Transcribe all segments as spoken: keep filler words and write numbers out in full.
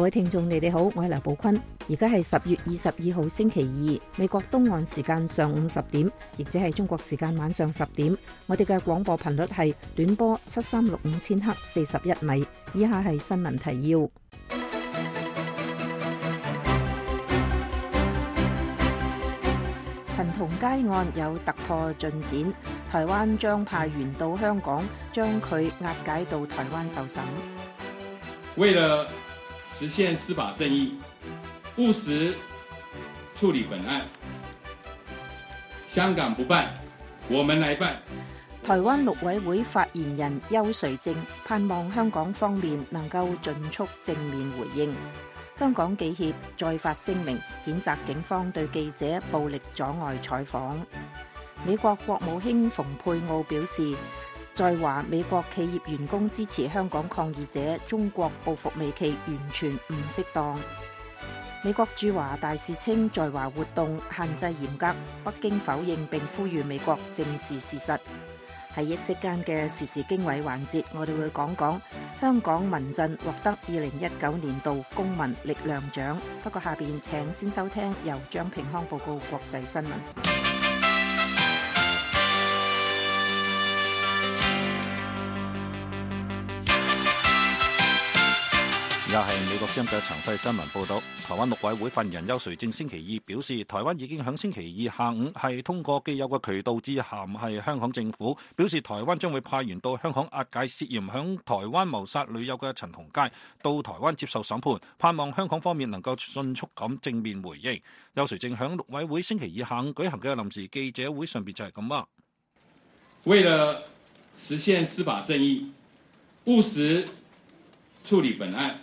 位聽眾，你哋好，我係劉寶坤。而家係十月二十二號星期二，美國東岸時間上午十點，亦即係中國時間晚上十點。我哋嘅廣播頻率係短波七三六五千赫四十一米。以下係新聞提要。陳同佳案有突破進展，台灣將派員到香港，將佢押解到台灣受審。 為了實現司法正義，務實處理本案，香港不辦，我們來辦。 台灣陸委會發言人邱垂正盼望香港方面能夠盡速正面回應。香港記協再發聲明，譴責警方對記者暴力阻礙採訪。美國國務卿蓬佩奧表示，在華美國企業員工支持香港抗議者中國報復美企完全唔適當。美國駐華大使稱，在華活動限制嚴格，北京否認並呼籲美國正視事實。喺一息間嘅時事經緯環節，我哋會講講香港民陣獲得二零一九年度公民力量獎。不過下邊請先收聽由張平康報告國際新聞。 又係美國之音嘅詳細新聞報道。台灣陸委會發言人邱垂正星期二表示，台灣已經喺星期二下午係通過既有嘅渠道致函係香港政府，表示台灣將會派員到香港押解涉嫌響台灣謀殺女友嘅陳同佳到台灣接受審判，盼望香港方面能夠迅速咁正面回應。邱垂正響陸委會星期二下午舉行嘅臨時記者會上邊就係咁話， 為了實現司法正義，務實處理本案，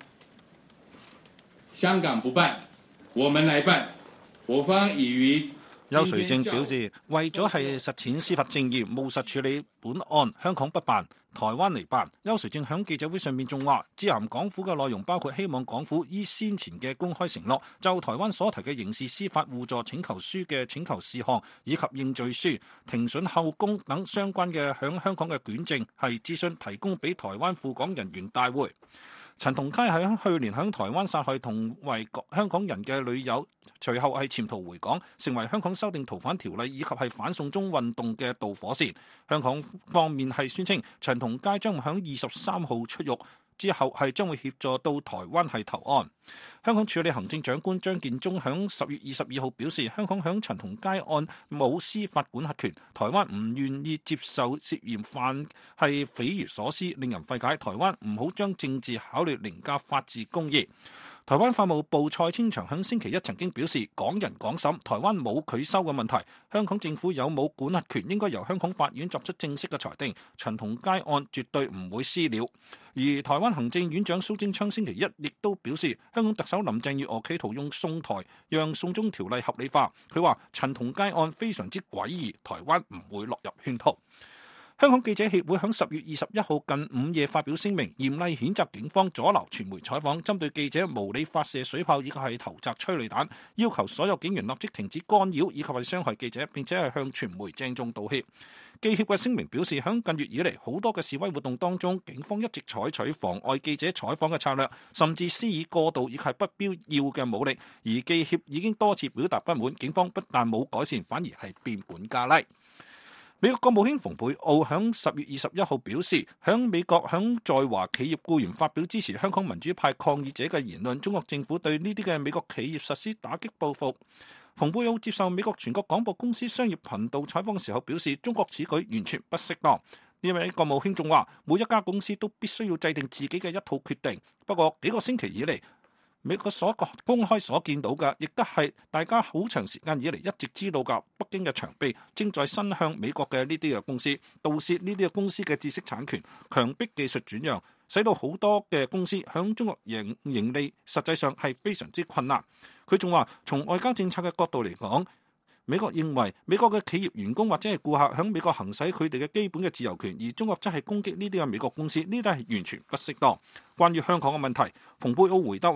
香港不辦，我們來辦。我方已於邱垂正表示，為咗係實踐司法正義，務實處理本案，香港不辦，台灣嚟辦。邱垂正響記者會上面仲話，致函港府嘅內容包括希望港府依先前嘅公開承諾，就台灣所提嘅刑事司法互助請求書嘅請求事項以及認罪書、庭審後供等相關嘅響香港嘅卷證係諮詢提供俾台灣赴港人員大會。陳同佳喺去年喺台灣殺害同為香港人嘅女友，隨後係潛逃回港，成為香港修訂逃犯條例以及係反送中運動嘅導火線。香港方面係宣稱陳同佳將喺二十三號出獄，之後係將會協助到台灣係投案。香港處理行政長官張建宗喺十月二十二號表示，香港喺陳同佳案冇司法管轄權，台灣唔願意接受涉嫌犯係匪夷所思，令人費解。台灣唔好將政治考慮凌駕法治公義。台灣法務部蔡清祥喺星期一曾經表示，港人港審，台灣冇拒收嘅問題。香港政府有冇管轄權，應該由香港法院作出正式嘅裁定。陳同佳案絕對唔會私了。而台灣行政院長蘇貞昌星期一亦都表示，香港特首林鄭月娥企圖用送台讓送中條例合理化。佢話陳同佳案非常之詭異，台灣唔會落入圈套。香港記者協會喺十月二十一號近午夜發表聲明，嚴厲譴責警方阻撓傳媒採訪，針對記者無理發射水炮以及係投擲催淚彈，要求所有警員立即停止干擾以及係傷害記者，並且係向傳媒鄭重道歉。記協嘅聲明表示，喺近月以嚟好多嘅示威活動當中，警方一直採取妨礙記者採訪嘅策略，甚至施以過度以及不必要嘅武力。而記協已經多次表達不滿，警方不但冇改善，反而係變本加厲。美國國務卿蓬佩奧喺十月二十一號表示，喺美國喺在，在華企業僱員發表支持香港民主派抗議者嘅言論，中國政府對呢啲嘅美國企業實施打擊報復。蓬佩奧接受美國全國廣播公司商業頻道採訪嘅時候表示，中國此舉完全不適當。呢位國務卿仲話，每一家公司都必須要制定自己嘅一套決定。不過幾個星期以嚟，美國所公開所見到嘅，亦都係大家好長時間以嚟一直知道嘅，北京嘅長臂正在伸向美國嘅呢啲嘅公司，盜竊呢啲嘅公司嘅知識產權，強迫技術轉讓，使到好多嘅公司響中國盈盈利，實際上係非常之困難。佢仲話，從外交政策嘅角度嚟講，美國認為美國嘅企業員工或者係顧客響美國行使佢哋嘅基本嘅自由權，而中國則係攻擊呢啲嘅美國公司，呢啲係完全不適當。關於香港嘅問題，蓬佩奧回答話，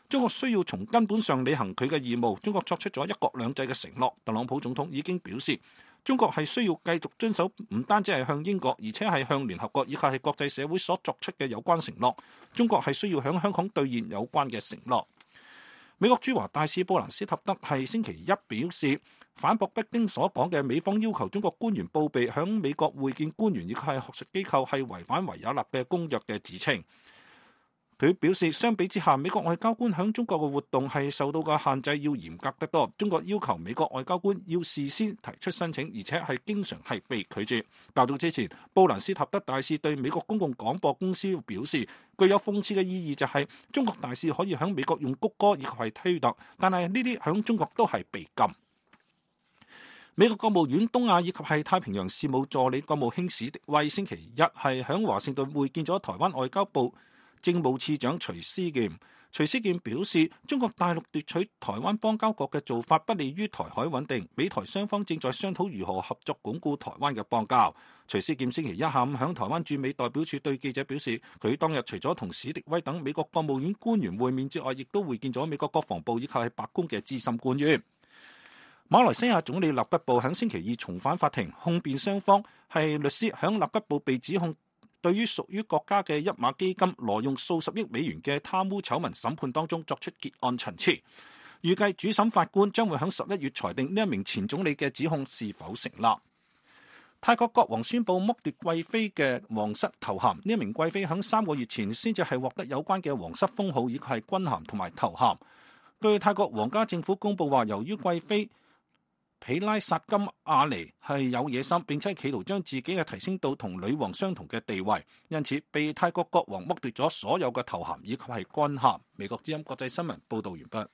中國需要從根本上履行佢嘅義務。中國作出咗一國兩制嘅承諾。特朗普總統已經表示，中國係需要繼續遵守唔單止係向英國，而且係向聯合國以及係國際社會所作出嘅有關承諾。中國係需要向香港兌現有關嘅承諾。美國駐華大使布蘭斯塔德係星期一表示，反駁北京所講嘅美方要求中國官員報備響美國會見官員以及係學術機構係違反維也納嘅公約嘅指稱。佢表示，相比之下，美國外交官響中國嘅活動係受到嘅限制要嚴格得多。中國要求美國外交官要事先提出申請，而且係經常係被拒絕。較早之前，布蘭斯塔德大使對美國公共廣播公司表示，具有諷刺嘅意義就係中國大使可以響美國用谷歌以及係推特，但係呢啲響中國都係被禁。美國國務院東亞以及係太平洋事務助理國務卿史迪威星期一係響華盛頓會見咗台灣外交部政務次長徐思健。徐思健表示，中國大陸奪取台灣邦交國嘅做法不利於台海穩定，美台雙方正在商討如何合作鞏固台灣嘅邦交。徐思健星期一下午響台灣駐美代表處對記者表示，佢當日除咗同史迪威等美國國務院官員會面之外，亦都會見咗美國國防部以及係白宮嘅資深官員。馬來西亞總理納吉布響星期二重返法庭，控辯雙方係律師響納吉布被指控對於屬於國家嘅一馬基金挪用數十億美元嘅貪污醜聞審判當中作出結案陳詞，預計主審法官將會喺十一月裁定呢一名前總理嘅指控是否成立。泰國國王宣布剝奪貴妃嘅皇室頭銜，呢一名貴妃喺三個月前先至係獲得有關嘅皇室封號，以及係軍銜同埋頭銜。據泰國皇家政府公佈話，由於貴妃皮拉薩金亞尼係有野心，並且企圖將自己嘅提升到同女王相同嘅地位，因此被泰國國王剝奪咗所有嘅頭銜以及係軍銜。美國之音國際新聞報道完畢。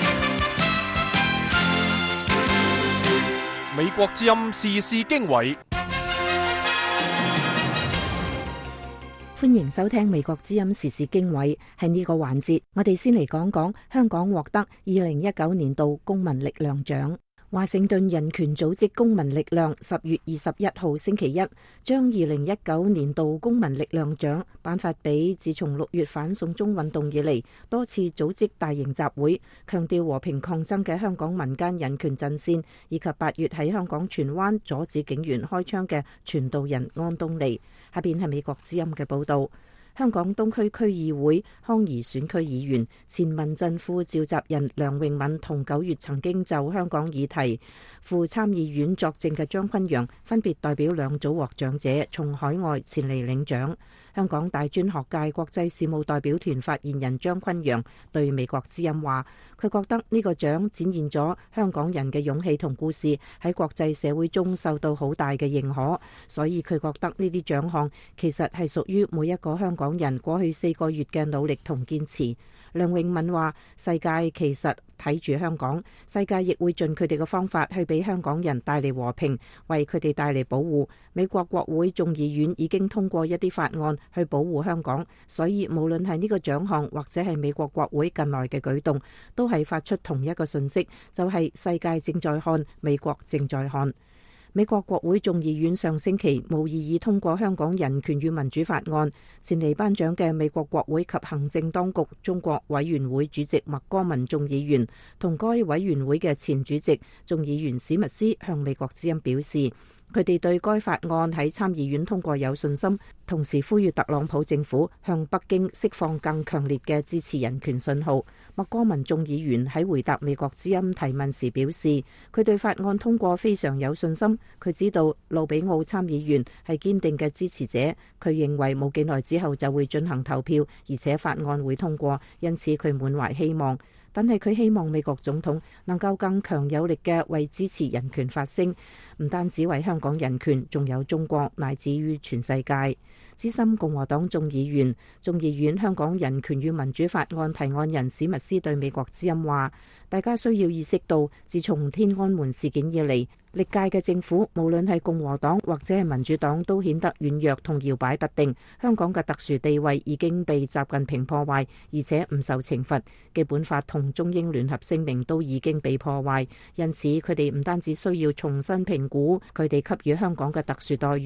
美國之音時事經緯， 歡迎收聽美國之音時事經緯。喺呢個環節，我哋先嚟講講香港獲得二零一九年度公民力量獎。華盛頓人權組織公民力量十月二十一號星期一將二零一九年度公民力量獎頒發俾自從六月反送中運動以嚟多次組織大型集會強調和平抗爭嘅香港民間人權陣線，以及八月喺香港荃灣阻止警員開槍嘅傳道人安東尼。下邊係美國之音嘅報道。香港東區區議會康怡選區議員、前民陣副召集人梁永敏同九月曾經就香港議題赴參議院作證嘅張崑陽，分別代表兩組獲獎者從海外前嚟領獎。香港大專學界國際事務代表團發言人張崑陽對美國之音話，佢覺得呢個獎展現咗香港人嘅勇氣同故事喺國際社會中受到好大嘅認可，所以佢覺得呢啲獎項其實係屬於每一個香港人過去四個月嘅努力同堅持。梁永敏話，世界其實睇住香港，世界亦會盡佢哋嘅方法去俾香港人帶嚟和平，為佢哋帶嚟保護。美國國會眾議院已經通過一啲法案去保護香港，所以無論係呢個獎項或者係美國國會近來嘅舉動，都係發出同一個訊息，就係世界正在看，美國正在看。美國國會眾議院上星期無異議通過香港人權與民主法案，前嚟頒獎嘅美國國會及行政當局中國委員會主席麥哥文眾議員同該委員會嘅前主席眾議員史密斯向美國之音表示，佢哋對該法案喺參議院通過有信心，同時呼籲特朗普政府向北京釋放更強烈嘅支持人權信號。麥哥文眾議員喺回答美國之音提問時表示，佢對法案通過非常有信心。佢知道路比奧參議員係堅定嘅支持者，佢認為冇幾耐之後就會進行投票，而且法案會通過，因此佢滿懷希望。但係佢希望美國總統能夠更強有力嘅為支持人權發聲，唔單止為香港人權，仲有中國乃至於全世界。資深共和黨眾議員、眾議院香港人權與民主法案提案人史密斯對美國之音話，大家需要意識到，自從天安門事件以嚟，歷屆嘅政府無論係共和黨或者係民主黨都顯得軟弱同搖擺不定。香港嘅特殊地位已經被習近平破壞，而且唔受懲罰。基本法同中英聯合聲明都已經被破壞，因此佢哋唔單止需要重新評估佢哋給予香港嘅特殊待遇，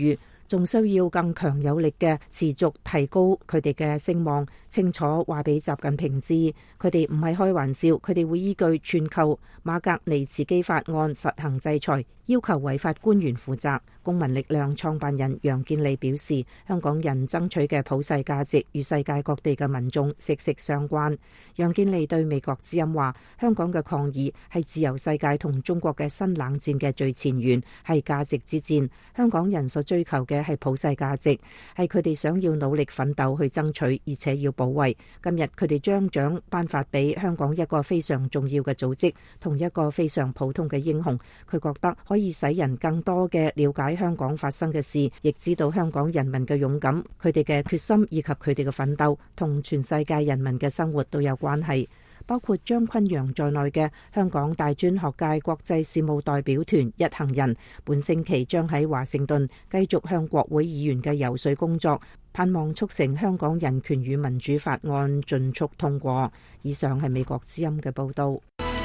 仲需要更強有力嘅持續提高佢哋嘅聲望，清楚話俾習近平知，佢哋唔係開玩笑，佢哋會依據全球馬格尼茨基法案實行制裁，要求違法官員負責。公民力量創辦人楊健利表示，香港人爭取嘅普世價值與世界各地嘅民眾息息相關。楊健利對美國之音話，香港嘅抗議係自由世界同中國嘅新冷戰嘅最前沿，係價值之戰。香港人所追求嘅係普世價值，係佢哋想要努力奮鬥去爭取，而且要保衛。今日佢哋將獎頒發俾香港一個非常重要嘅組織，同一個非常普通嘅英雄。佢覺得可以使人更多嘅了解香港發生嘅事，亦知道香港人民嘅勇敢、佢哋嘅決心以及佢哋嘅奮鬥，同全世界人民嘅生活都有關係。包括張坤陽在內嘅香港大專學界國際事務代表團一行人，本星期將喺華盛頓繼續向國會議員嘅游說工作，盼望促成香港人權與民主法案盡速通過。以上係美國之音嘅報道。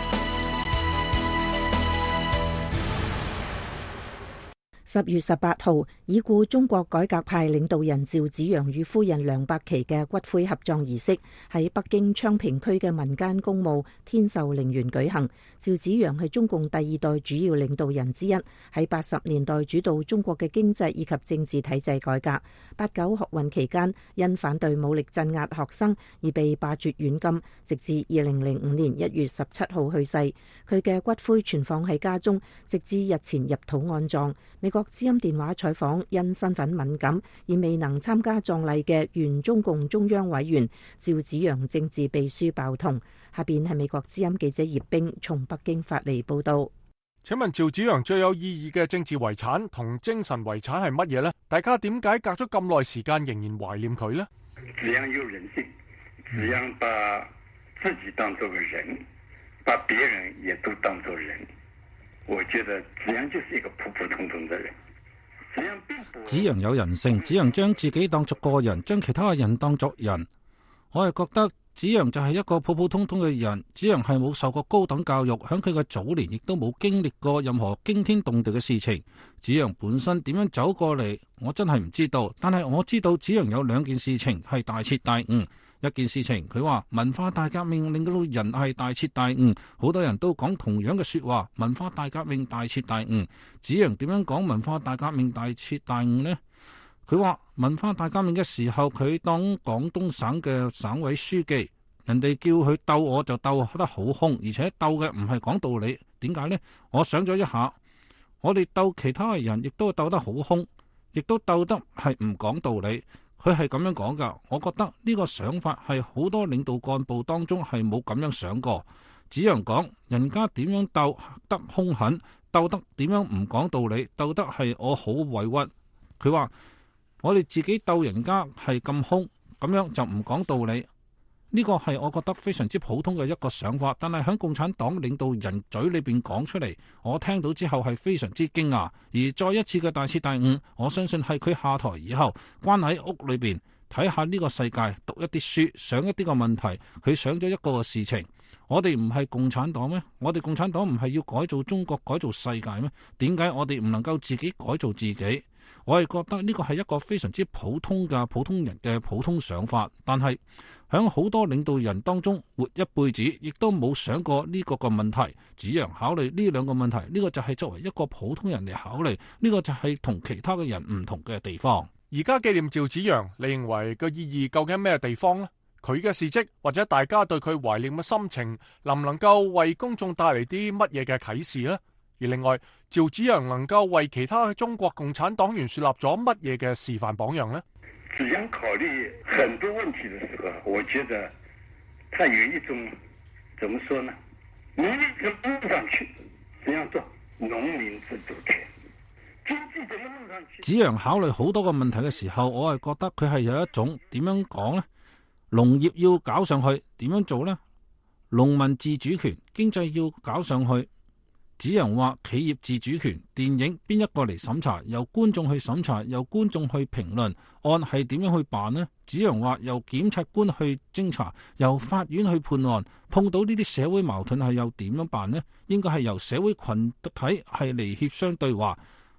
十月十八號，已故中國改革派領導人趙紫陽與夫人梁伯琪嘅骨灰合葬儀式喺北京昌平區嘅民間公墓天壽陵園舉行。趙紫陽係中共第二代主要領導人之一，喺八十年代主導中國嘅經濟以及政治體制改革。八九學運期間，因反對武力鎮壓學生而被罷黜軟禁，直至二零零五年一月十七號去世。佢嘅骨灰存放喺家中，直至日前入土安葬。美國之音電話採訪因身份敏感而未能參加葬禮嘅原中共中央委員趙紫陽政治秘書鮑彤。下邊係美國之音記者葉冰從北京發嚟報道。 請問趙紫陽最有意義嘅政治遺產同精神遺產係乜嘢呢？大家點解隔咗咁耐時間仍然懷念佢呢？ 紫陽有人性，紫陽把自己當作個人，把別人也都當作人。我覺得紫陽就是一個普普通通的人。 紫陽有人性，紫陽將自己當作個人，將其他人當作人。我係覺得紫陽就係一個普普通通嘅人。紫陽係冇受過高等教育，響佢嘅早年亦都冇經歷過任何驚天動地嘅事情。紫陽本身點樣走過嚟，我真係唔知道。但係我知道紫陽有兩件事情係大徹大悟。一件事情，佢話文化大革命令到人係大徹大悟，好多人都講同樣嘅說話，文化大革命大徹大悟。紫陽點樣講文化大革命大徹大悟呢？佢話文化大革命嘅時候，佢當廣東省嘅省委書記，人哋叫佢鬥我就鬥得好兇，而且鬥嘅唔係講道理。點解呢？我想咗一下，我哋鬥其他人亦都鬥得好兇，亦都鬥得係唔講道理。佢係咁樣講噶，我覺得呢個想法係好多領導幹部當中係冇咁樣想過。紫陽講，人家點樣鬥得兇狠，鬥得點樣唔講道理，鬥得係我好委屈。佢話我哋自己鬥人家係咁兇，咁樣就唔講道理。呢個係我覺得非常之普通嘅一個想法，但係喺共產黨領導人嘴裏邊講出嚟，我聽到之後係非常之驚訝。而再一次嘅大徹大悟，我相信係佢下台以後關喺屋裏邊睇下呢個世界，讀一啲書，想一啲個問題，佢想咗一個事情。我哋唔係共產黨咩？我哋共產黨唔係要改造中國、改造世界咩？點解我哋唔能夠自己改造自己？我係覺得呢個係一個非常之普通嘅普通人嘅普通想法，但係響好多領導人當中活一輩子，亦都冇想過呢個個問題。紫陽考慮呢兩個問題，呢個就係作為一個普通人嚟考慮，呢個就係同其他嘅人唔同嘅地方。 而家紀念趙紫陽，你認為個意義究竟咩地方呢？佢嘅事蹟或者大家對佢懷念嘅心情，能唔能夠為公眾帶嚟啲乜嘢嘅啟示呢？而另外，趙紫陽能夠為其他中國共產黨員樹立咗乜嘢嘅示範榜樣呢？ 紫陽考慮很多問題的時候，我覺得他有一種，怎麼說呢？努力怎麼弄上去？怎樣做？農民自主權。經濟怎麼弄上去？ 紫陽考慮好多個問題嘅時候，我係覺得佢係有一種點樣講呢？農業要搞上去，點樣做呢？農民自主權，經濟要搞上去。紫陽話企業自主權，電影邊一個嚟審查？由觀眾去審查，由觀眾去評論，案係點樣去辦呢？紫陽話由檢察官去偵查，由法院去判案。碰到呢啲社會矛盾係又點樣辦呢？應該係由社會群體係嚟協商對話。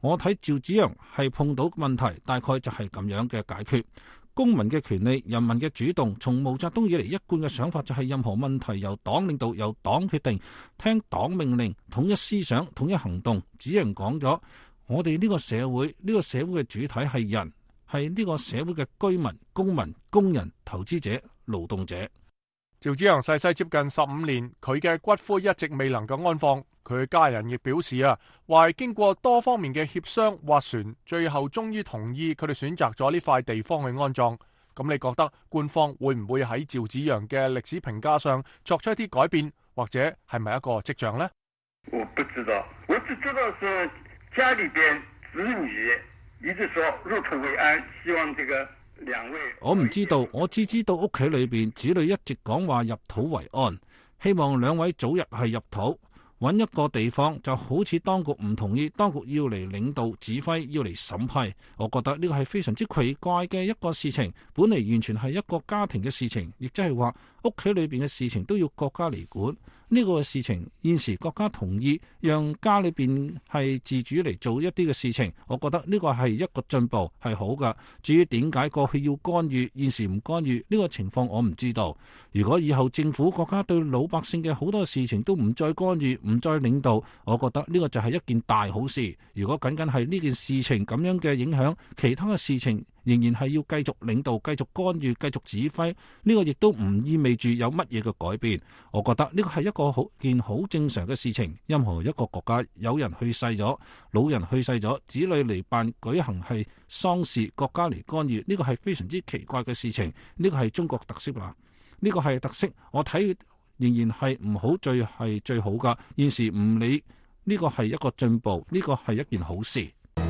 我睇趙紫陽係碰到問題，大概就係咁樣嘅解決。公民嘅權利，人民嘅主動，從毛澤東以嚟一貫嘅想法就係任何問題由黨領導，由黨決定，聽黨命令，統一思想，統一行動。紫陽講咗，我哋呢個社會，呢個社會嘅主體係人，係呢個社會嘅居民、公民、工人、投資者、勞動者。 趙紫陽逝世接近十五年，佢嘅骨灰一直未能夠安放。佢嘅家人亦表示啊，話係經過多方面嘅協商斡旋，最後終於同意佢哋選擇咗呢塊地方去安葬。咁你覺得官方會唔會喺趙紫陽嘅歷史評價上作出一啲改變，或者係咪一個跡象呢？ 我不知道，我只知道是家裏邊子女一直說入土為安，希望這個兩位。 我唔知道，我只知道屋企裏邊子女一直講話入土為安，希望兩位早日係入土。揾一個地方就好似當局唔同意，當局要嚟領導指揮，要嚟審批。我覺得呢個係非常之奇怪嘅一個事情，本嚟完全係一個家庭嘅事情，亦即係話屋企裏邊嘅事情都要國家嚟管。呢個事情現時國家同意讓家裏邊係自主嚟做一啲嘅事情，我覺得呢個係一個進步，係好噶。至於點解過去要干預，現時唔干預，呢個情況我唔知道。如果以後政府國家對老百姓嘅好多事情都唔再干預，唔再領導，我覺得呢個就係一件大好事。如果僅僅係呢件事情咁樣嘅影響，其他嘅事情仍然係要繼續領導、繼續干預、繼續指揮，呢個亦都唔意味住有乜嘢嘅改變。我覺得呢個係一個好件好正常嘅事情。任何一個國家有人去世咗，老人去世咗，子女嚟辦舉行係喪事，國家嚟干預，呢個係非常之奇怪嘅事情。呢個係中國特色啦，呢個係特色。我睇仍然係唔好，最係最好噶。現時唔理呢個係一個進步，呢個係一件好事。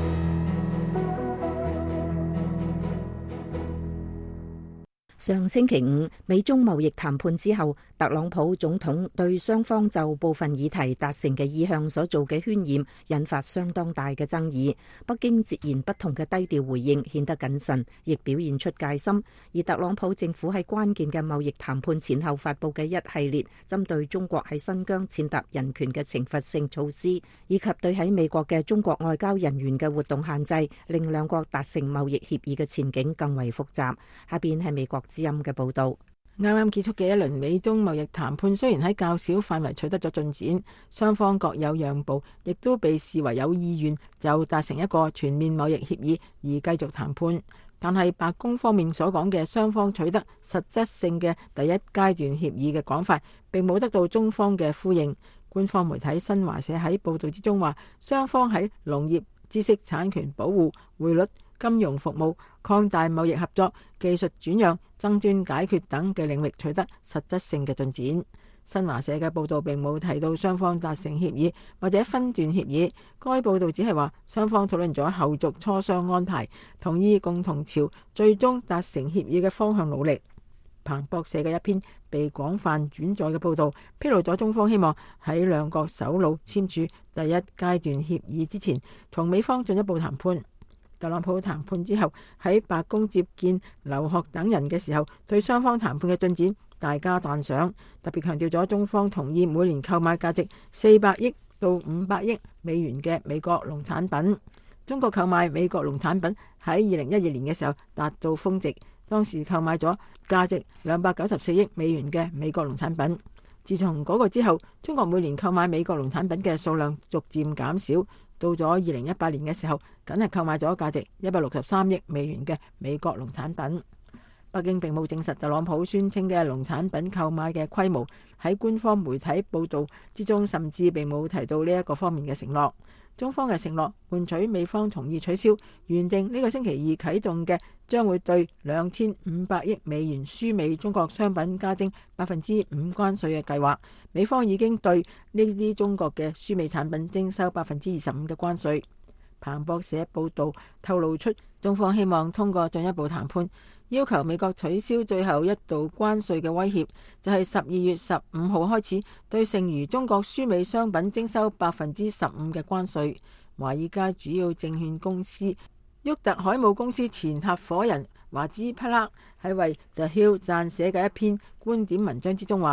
上星期五，美中貿易談判之後，特朗普總統對雙方就部分議題達成嘅意向所做嘅渲染，引發相當大嘅爭議。北京截然不同嘅低調回應，顯得謹慎，亦表現出戒心。而特朗普政府喺關鍵嘅貿易談判前後發佈嘅一系列針對中國喺新疆踐踏人權嘅懲罰性措施，以及對喺美國嘅中國外交人員嘅活動限制，令兩國達成貿易協議嘅前景更為複雜。下邊係美國之音嘅報道。 啱啱結束嘅一輪美中貿易談判，雖然喺較小範圍取得咗進展，雙方各有讓步，亦都被視為有意願就達成一個全面貿易協議而繼續談判。但係白宮方面所講嘅雙方取得實質性嘅第一階段協議嘅講法，並冇得到中方嘅呼應。官方媒體新華社喺報道之中話，雙方喺農業、知識產權保護、匯率、金融服務、擴大貿易合作、技術轉讓、爭端解決等嘅領域取得實質性嘅進展。新華社嘅報道並冇提到雙方達成協議或者分段協議，該報道只係話雙方討論咗後續磋商安排，同意共同朝最終達成協議嘅方向努力。彭博社嘅一篇被廣泛轉載嘅報道披露咗中方希望喺兩國首腦簽署第一階段協議之前，同美方進一步談判。特朗普談判之後喺白宮接見劉鶴等人嘅時候，對雙方談判嘅進展大加讚賞，特別強調咗中方同意每年購買價值四百億到五百億美元嘅美國農產品。中國購買美國農產品喺二零一二年嘅時候達到峰值，當時購買咗價值兩百九十四億美元嘅美國農產品。自從嗰個之後，中國每年購買美國農產品嘅數量逐漸減少。到咗二零一八年嘅時候，僅係購買咗價值一百六十三億美元嘅美國農產品。北京並冇證實特朗普宣稱嘅農產品購買嘅規模，喺官方媒體報道之中，甚至並冇提到呢一個方面嘅承諾。中方嘅承諾換取美方同意取消原定呢個星期二啟動嘅將會對兩千五百億美元輸美中國商品加徵百分之五關稅嘅計劃。美方已經對呢啲中國嘅輸美產品徵收百分之二十五嘅關稅。彭博社報道透露出，中方希望通過進一步談判，要求美國取消最後一道關稅嘅威脅，就係十二月十五號開始對剩餘中國輸美商品徵收百分之十五嘅關稅。華爾街主要證券公司沃特海姆公司前合夥人華茲匹克喺為 The Hill 撰寫嘅一篇觀點文章之中話，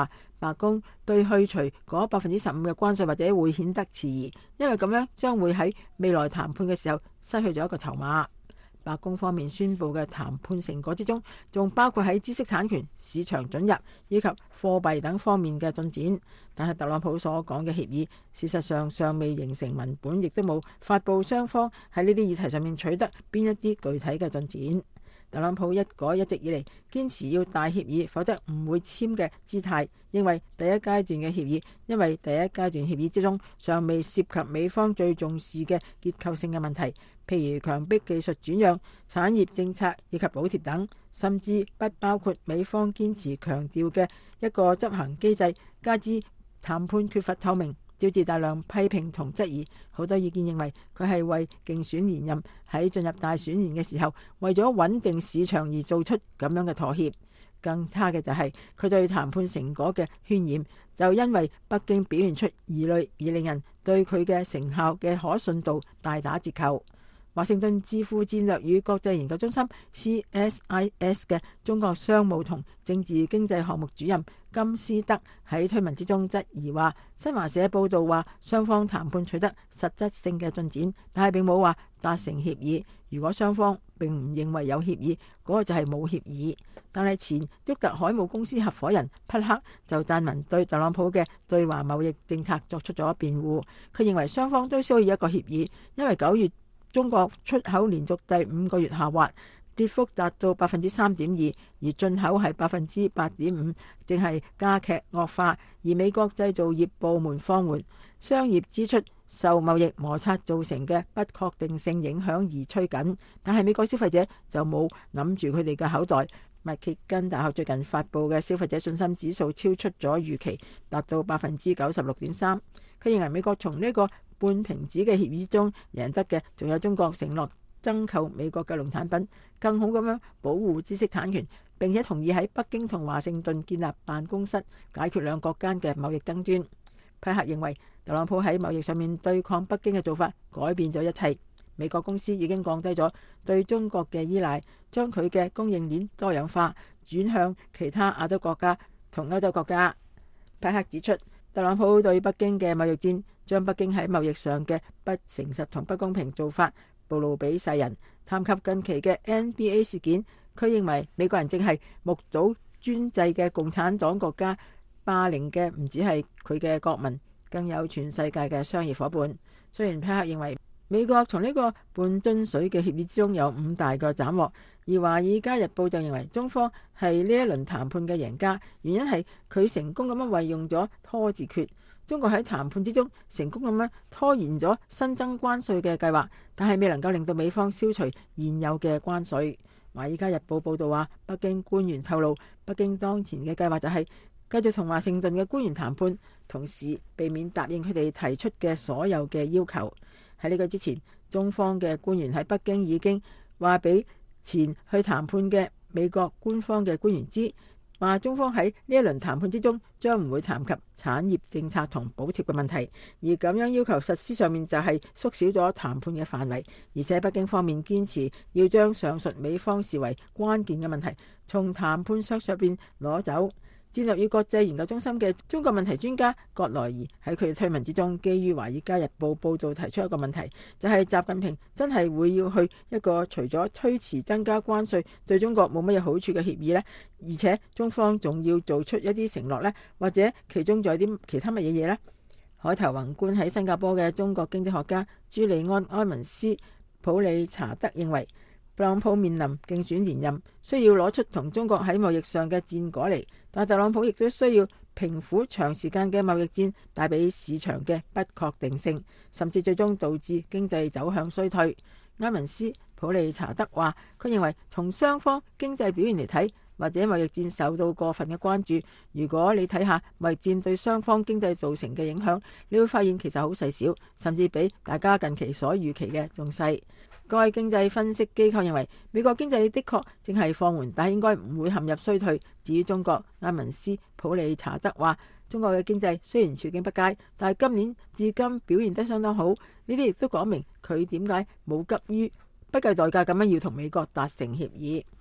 白宮對去除嗰百分之十五嘅關稅或者會顯得遲疑，因為咁樣將會喺未來談判嘅時候失去咗一個籌碼。白宮方面宣布嘅談判成果之中，仲包括喺知識產權、市場准入以及貨幣等方面嘅進展。但係特朗普所講嘅協議，事實上尚未形成文本，亦都冇發布雙方喺呢啲議題上面取得邊一啲具體嘅進展。特朗普一改一直以嚟堅持要大協議否則唔會簽嘅姿態，認為第一階段嘅協議，因為第一階段協議之中尚未涉及美方最重視嘅結構性嘅問題，譬如強迫技術轉讓、產業政策以及補貼等，甚至不包括美方堅持強調嘅一個執行機制，加之談判缺乏透明，招致大量批評同質疑。好多意見認為佢係為競選連任，喺進入大選年嘅時候，為咗穩定市場而做出咁樣嘅妥協。更差嘅就係佢對談判成果嘅渲染，就因為北京表現出疑慮，而令人對佢嘅成效嘅可信度大打折扣。華盛頓智庫戰略與國際研究中心 C S I S 嘅中國商務同政治經濟項目主任金斯德喺推文之中質疑話，新華社報道話雙方談判取得實質性嘅進展，但係並冇話達成協議。如果雙方並唔認為有協議，嗰個就係冇協議。但係前沃特海姆公司合夥人匹克就撰文對特朗普嘅對華貿易政策作出咗辯護。佢認為雙方都需要一個協議，因為九月中國出口連續第五個月下滑，跌幅達到百分之三點二，而進口係百分之八點五，正係加劇惡化。而美國製造業部門放緩，商業支出受貿易摩擦造成嘅不確定性影響而趨緊，但係美國消費者就冇揞住佢哋嘅口袋。密歇根大學最近發布嘅消費者信心指數超出咗預期，達到百分之九十六點三。佢認為美國從呢個半瓶子嘅協議中贏得嘅，仲有中國承諾增購美國嘅農產品，更好咁樣保護知識產權，並且同意喺北京同華盛頓建立辦公室，解決兩國間嘅貿易爭端。皮克認為特朗普喺貿易上面對抗北京嘅做法改變咗一切。美國公司已經降低咗對中國嘅依賴，將佢嘅供應鏈多樣化，轉向其他亞洲國家同歐洲國家。皮克指出，特朗普對北京嘅貿易戰，將北京喺貿易上嘅不誠實同不公平做法暴露俾世人。談及近期嘅 N B A 事件，佢認為美國人正係目睹專制嘅共產黨國家霸凌嘅唔止係佢嘅國民，更有全世界嘅商業夥伴。雖然皮克認為美國從呢個半樽水嘅協議之中有五大個斬獲，而華爾街日報就認為中方係呢一輪談判嘅贏家，原因係佢成功咁樣運用咗拖字訣。中國喺談判之中成功咁樣拖延咗新增關稅嘅計劃，但係未能夠令到美方消除現有嘅關稅。華爾街日報報道話，北京官員透露，北京當前嘅計劃就係繼續同華盛頓嘅官員談判，同時避免答應佢哋提出嘅所有嘅要求。喺呢個之前，中方嘅官員喺北京已經話俾前去談判嘅美國官方嘅官員知，話中方喺呢一輪談判之中將唔會談及產業政策同補貼嘅問題，而咁樣要求實施上面就係縮小咗談判嘅範圍，而且北京方面堅持要將上述美方視為關鍵嘅問題從談判桌上邊攞走。戰略與國際研究中心嘅中國問題專家葛萊儀喺佢嘅推文之中，基於華爾街日報報道提出一個問題，就係習近平真係會要去一個除咗推遲增加關稅對中國冇乜嘢好處嘅協議呢？而且中方仲要做出一啲承諾呢？或者其中仲有啲其他乜嘢嘢呢？海頭宏觀喺新加坡嘅中國經濟學家朱利安埃文斯普利查德認為，特朗普面臨競選連任，需要攞出同中國喺貿易上嘅戰果嚟，但特朗普亦都需要平撫長時間嘅貿易戰帶俾市場嘅不確定性，甚至最終導致經濟走向衰退。埃文斯普利查德話，佢認為從雙方經濟表現嚟睇，或者貿易戰受到過分嘅關注。如果你睇下貿易戰對雙方經濟造成嘅影響，你會發現其實好細小，甚至比大家近期所預期嘅仲細。各位經濟分析機構認為，美國經濟的確正係放緩，但係應該唔會陷入衰退。至於中國，埃文斯普利查德話，中國嘅經濟雖然處境不佳，但係今年至今表現得相當好。呢啲亦都講明佢點解冇急於不計代價咁樣要同美國達成協議。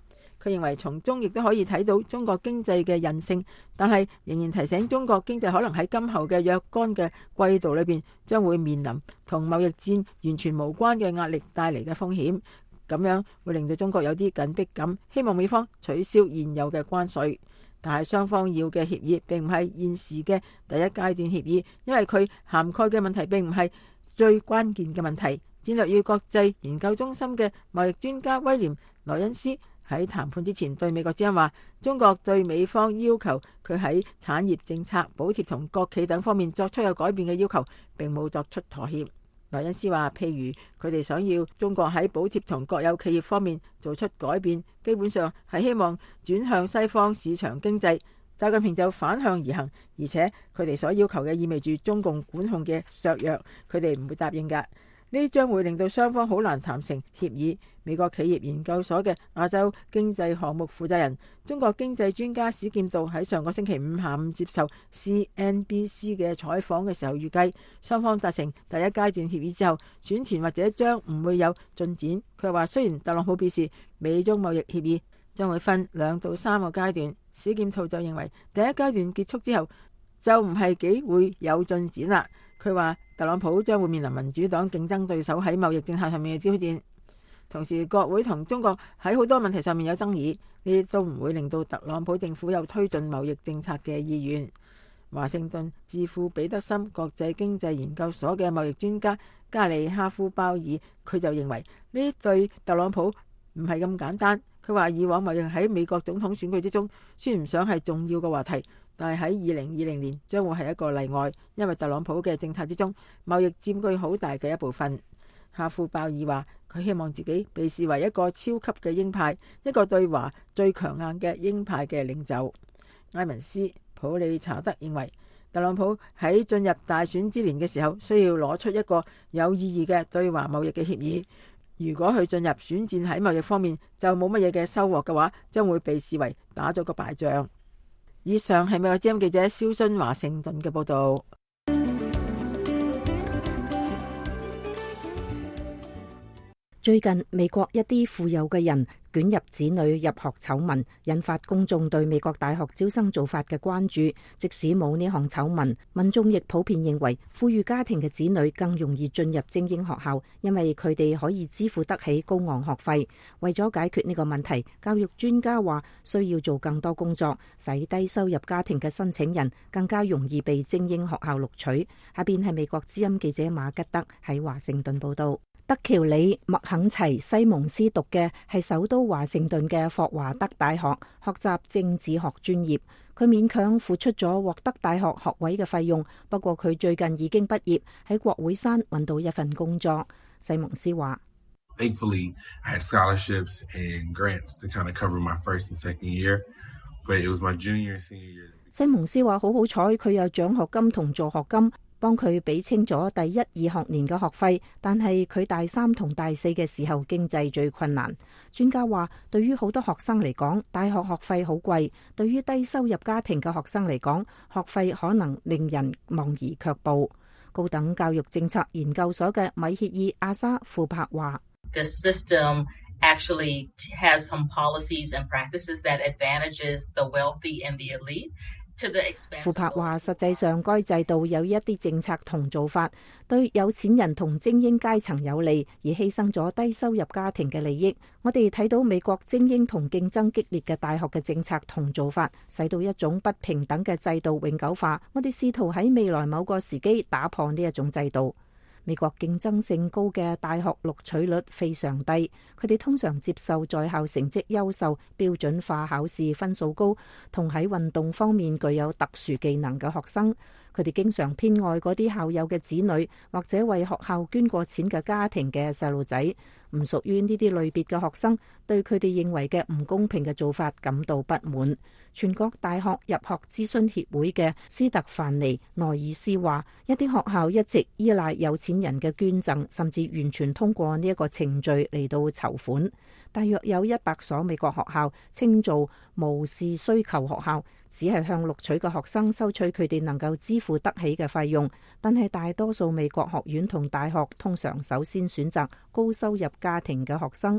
佢認為從中亦都可以睇到中國經濟嘅韌性，但係仍然提醒中國經濟可能喺今後嘅若干嘅季度裏邊將會面臨同貿易戰完全無關嘅壓力帶嚟嘅風險，咁樣會令到中國有啲緊迫感，希望美方取消現有嘅關稅。但係雙方要嘅協議並唔係現時嘅第一階段協議，因為佢涵蓋嘅問題並唔係最關鍵嘅問題。戰略與國際研究中心嘅貿易專家威廉萊恩斯喺談判之前對美國之音話，中國對美方要求佢喺產業政策、補貼同國企等方面作出有改變嘅要求，並冇作出妥協。萊恩斯話，譬如佢哋想要中國喺補貼同國有企業方面做出改變，基本上係希望轉向西方市場經濟。習近平就反向而行，而且佢哋所要求嘅意味住中共管控嘅削弱，佢哋唔會答應㗎。呢將會令到雙方好難談成協議。美國企業研究所嘅亞洲經濟項目負責人、中國經濟專家史劍道喺上個星期五下午接受 C N B C 嘅採訪嘅時候預計，雙方達成第一階段協議之後，選前或者將唔會有進展。佢話雖然特朗普表示美中貿易協議將會分兩到三個階段，史劍道就認為第一階段結束之後就唔係幾會有進展啦。佢話特朗普將會面臨民主黨競爭對手喺貿易政策上面嘅挑戰，同時國會同中國喺好多問題上面有爭議，呢啲都唔會令到特朗普政府有推進貿易政策嘅意願。華盛頓智庫彼得森國際經濟研究所嘅貿易專家加里哈夫鮑爾，佢就認為呢對特朗普唔係咁簡單。佢話以往貿易喺美國總統選舉之中算唔上係重要嘅話題，但係喺二零二零年將會係一個例外，因為特朗普嘅政策之中，貿易佔據好大嘅一部分。哈夫鮑爾話佢希望自己被視為一個超級嘅鷹派，一個對華最強硬嘅鷹派嘅領袖。埃文斯普利查德認為特朗普喺進入大選之年嘅時候，需要攞出一個有意義嘅對華貿易嘅協議。如果佢進入選戰喺貿易方面就冇乜嘢嘅收穫嘅話，將會被視為打咗個敗仗。以上係美國之音記者蕭津華盛頓嘅報道。 最近美國一啲富有嘅人捲入子女入學醜聞，引發公眾對美國大學招生做法嘅關注。即使冇呢項醜聞，民眾亦普遍認為富裕家庭嘅子女更容易進入精英學校，因為佢哋可以支付得起高昂學費。為咗解決呢個問題，教育專家話需要做更多工作，使低收入家庭嘅申請人更加容易被精英學校錄取。下邊係美國之音記者馬吉德喺華盛頓報道。德喬里麥肯齊西蒙斯讀嘅係首都華盛頓嘅霍華德大學，學習政治學專業。佢勉強付出咗獲得大學學位嘅費用，不過佢最近已經畢業，喺國會山揾到一份工作。西蒙斯話 ：Thankfully, I had scholarships and grants to kind of cover my first and second year, but it was my junior and senior year. 西蒙斯話好好彩，佢有獎學金同助學金，幫佢俾清咗第一二學年嘅學費，但係佢大三同大四嘅時候經濟最困難。專家話，對於好多學生嚟講，大學學費好貴；對於低收入家庭嘅學生嚟講，學費可能令人望而卻步。高等教育政策研究所嘅米歇爾阿沙庫柏話 ：The system actually has some policies and practices that advantages the wealthy and the elite. 庫柏話：實際上，該制度有一啲政策同做法，對有錢人同精英階層有利，而犧牲咗低收入家庭嘅利益。我哋睇到美國精英同競爭激烈嘅大學嘅政策同做法，使到一種不平等嘅制度永久化。我哋試圖喺未來某個時機打破呢一種制度。美國競爭性高嘅大學錄取率非常低，佢哋通常接受在校成績優秀、標準化考試分數高同喺運動方面具有特殊技能嘅學生。佢哋經常偏愛嗰啲校友嘅子女，或者為學校捐過錢嘅家庭嘅細路仔。唔屬於呢啲類別嘅學生對佢哋認為嘅唔公平嘅做法感到不滿。全國大學入學諮詢協會嘅斯特凡尼內爾斯話：一啲學校一直依賴有錢人嘅捐贈，甚至完全通過呢一個程序嚟到籌款。大約有一百所美國學校稱做無視需求學校，只係向錄取嘅學生收取佢哋能夠支付得起嘅費用。但係大多數美國學院同大學通常首先選擇高收入家庭嘅學生。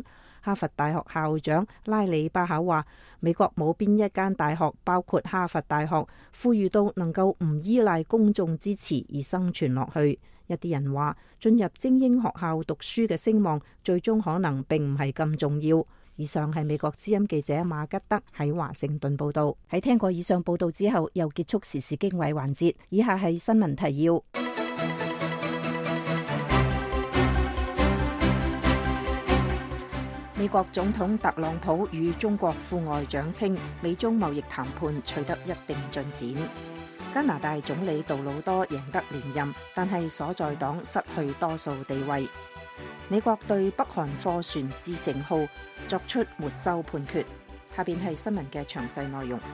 哈佛大學校長拉里巴考話，美國冇邊一間大學，包括哈佛大學，富裕到能夠唔依賴公眾支持而生存落去。一啲人話，進入精英學校讀書嘅聲望，最終可能並唔係咁重要。以上係美國之音記者馬吉德喺華盛頓報道。喺聽過以上報道之後，又結束時事經緯環節。以下係新聞提要。美國總統特朗普與中國副外長稱，美中貿易談判取得一定進展。加拿大總理杜魯多贏得連任，但係所在黨失去多數地位。美國對北韓貨船志成號作出沒收判決。下邊係新聞嘅詳細內容。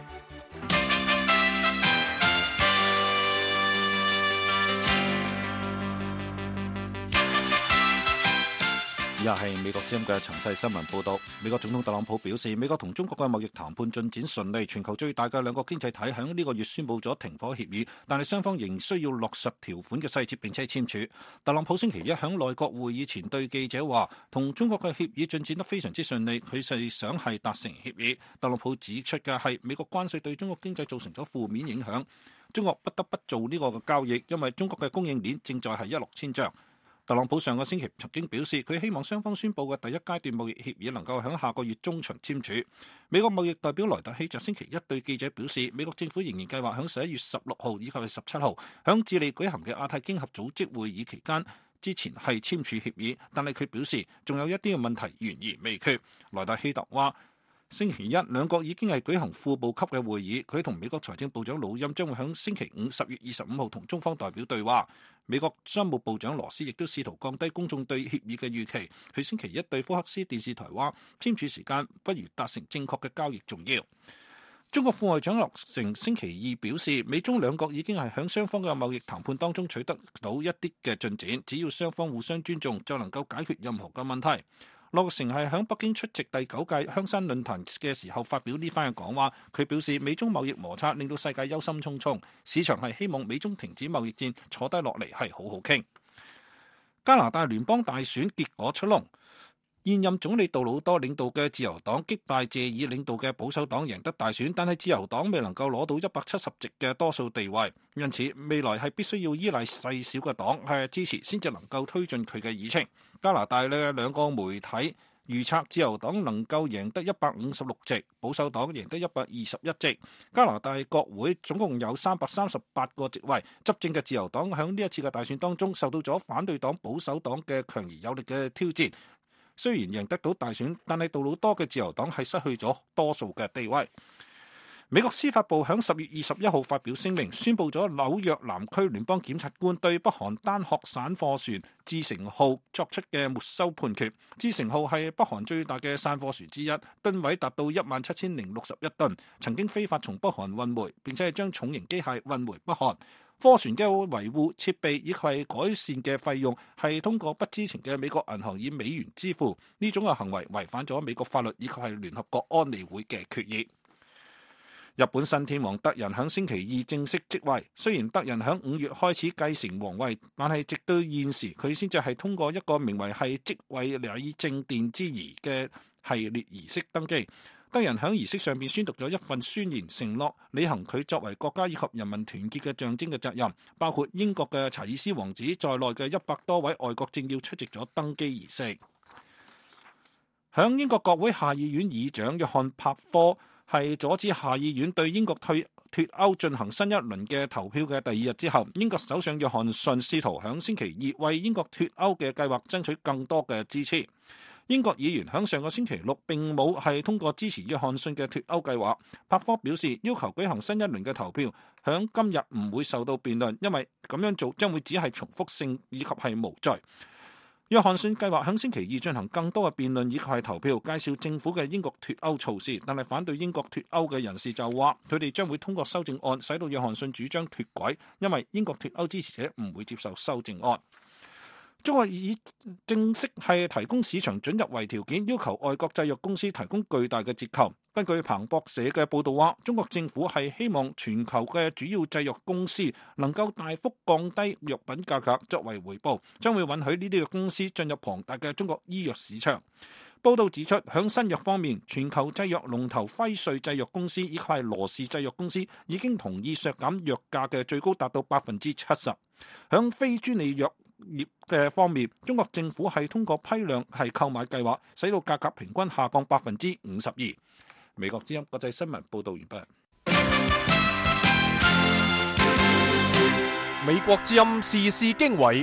以下係美國之音嘅詳細新聞報導。美國總統特朗普表示，美國同中國嘅貿易談判進展順利，全球最大嘅兩個經濟體喺呢個月宣布咗停火協議，但係雙方仍需要落實條款嘅細節並且簽署。特朗普星期一喺內閣會議前對記者話，同中國嘅協議進展得非常之順利，佢係想係達成協議。特朗普指出嘅係美國關稅對中國經濟造成咗負面影響，中國不得不做呢個嘅交易，因為中國嘅供應鏈正在係一落千丈。特朗普上個星期曾經表示，佢希望雙方宣布嘅第一階段貿易協議能夠喺下個月中旬簽署。美國貿易代表萊特希澤星期一對記者表示，美國政府仍然計劃喺十一月十六號以及係十七號喺智利舉行嘅亞太經合組織會議期間之前係簽署協議，但係佢表示仲有一啲嘅問題懸而未決。萊特希澤話，星期一兩國已經係舉行副部級嘅會議，佢同美國財政部長魯欽將會喺星期五十月二十五號同中方代表對話。美國商務部長羅斯亦都試圖降低公眾對協議嘅預期。佢星期一對福克斯電視台話，簽署時間不如達成正確嘅交易重要。中國副外長樂成星期二表示，美中兩國已經係喺雙方嘅貿易談判當中取得到一啲嘅進展，只要雙方互相尊重，就能夠解決任何嘅問題。樂成係喺北京出席第九屆香山論壇嘅時候發表呢番嘅講話，佢表示美中貿易摩擦令到世界憂心忡忡，市場係希望美中停止貿易戰，坐低落嚟係好好傾。加拿大聯邦大選結果出籠，現任總理杜魯多領導嘅自由黨擊敗謝爾領導嘅保守黨贏得大選，但係自由黨未能夠攞到一百七十席嘅多數地位，因此未來係必須要依賴細小嘅黨係支持，先至能夠推進佢嘅議程。加拿大嘅兩個媒體預測自由黨能夠贏得一百五十六席，保守黨贏得一百二十一席。加拿大國會總共有三百三十八個席位，執政嘅自由黨喺呢一次嘅大選當中受到咗反對黨保守黨嘅強而有力嘅挑戰。雖然贏得到大選，但係杜魯多嘅自由黨係失去咗多數嘅地位。美國司法部喺十月二十一號發表聲明，宣布咗紐約南區聯邦檢察官對北韓單殼散貨船志成號作出嘅沒收判決。志成號係北韓最大嘅散貨船之一，噸位達到一萬七千零六十一噸，曾經非法從北韓運煤，並且係將重型機械運回北韓。貨船嘅維護設備以及係改善嘅費用係通過不知情嘅美國銀行以美元支付，呢種嘅行為違反咗美國法律以及係聯合國安理會嘅決議。日本新天皇德仁喺星期二正式即位，雖然德仁喺五月開始繼承皇位，但係直到現時佢先至係通過一個名為係即位禮正殿之儀嘅系列儀式登基。德仁喺儀式上邊宣讀咗一份宣言，承諾履行佢作為國家以及人民團結嘅象徵嘅責任，包括英國嘅查爾斯王子在內嘅一百多位外國政要出席咗登基儀式。響英國國會下議院議長約翰帕科係阻止下議院對英國退脱歐進行新一輪嘅投票嘅第二日之後，英國首相約翰遜試圖響星期二為英國脱歐嘅計劃爭取更多嘅支持。英國議員響上個星期六並冇係通過支持約翰遜嘅脱歐計劃。帕科表示要求舉行新一輪嘅投票，響今日唔會受到辯論，因為咁樣做將會只係重複性以及係無罪。約翰遜計劃喺星期二進行更多嘅辯論以及係投票，介紹政府嘅英國脱歐措施，但係反對英國脱歐嘅人士就話，佢哋將會通過修正案，使到約翰遜主張脱軌，因為英國脱歐支持者唔會接受修正案。中國以正式係提供市場准入為條件，要求外國製藥公司提供巨大嘅折扣。根據彭博社嘅報道話，中國政府係希望全球嘅主要製藥公司能夠大幅降低藥品價格作為回報，將會允許呢啲嘅公司進入龐大嘅中國醫藥市場。 報道指出，響新藥方面，全球製藥龍頭輝瑞製藥公司以及係羅氏製藥公司已經同意削減藥價嘅最高達到百分之七十。響非專利藥業嘅方面，中國政府係通過批量係購買計劃，使到價格平均下降百分之五十二。美國之音國際新聞報道完畢。 美國之音時事經緯，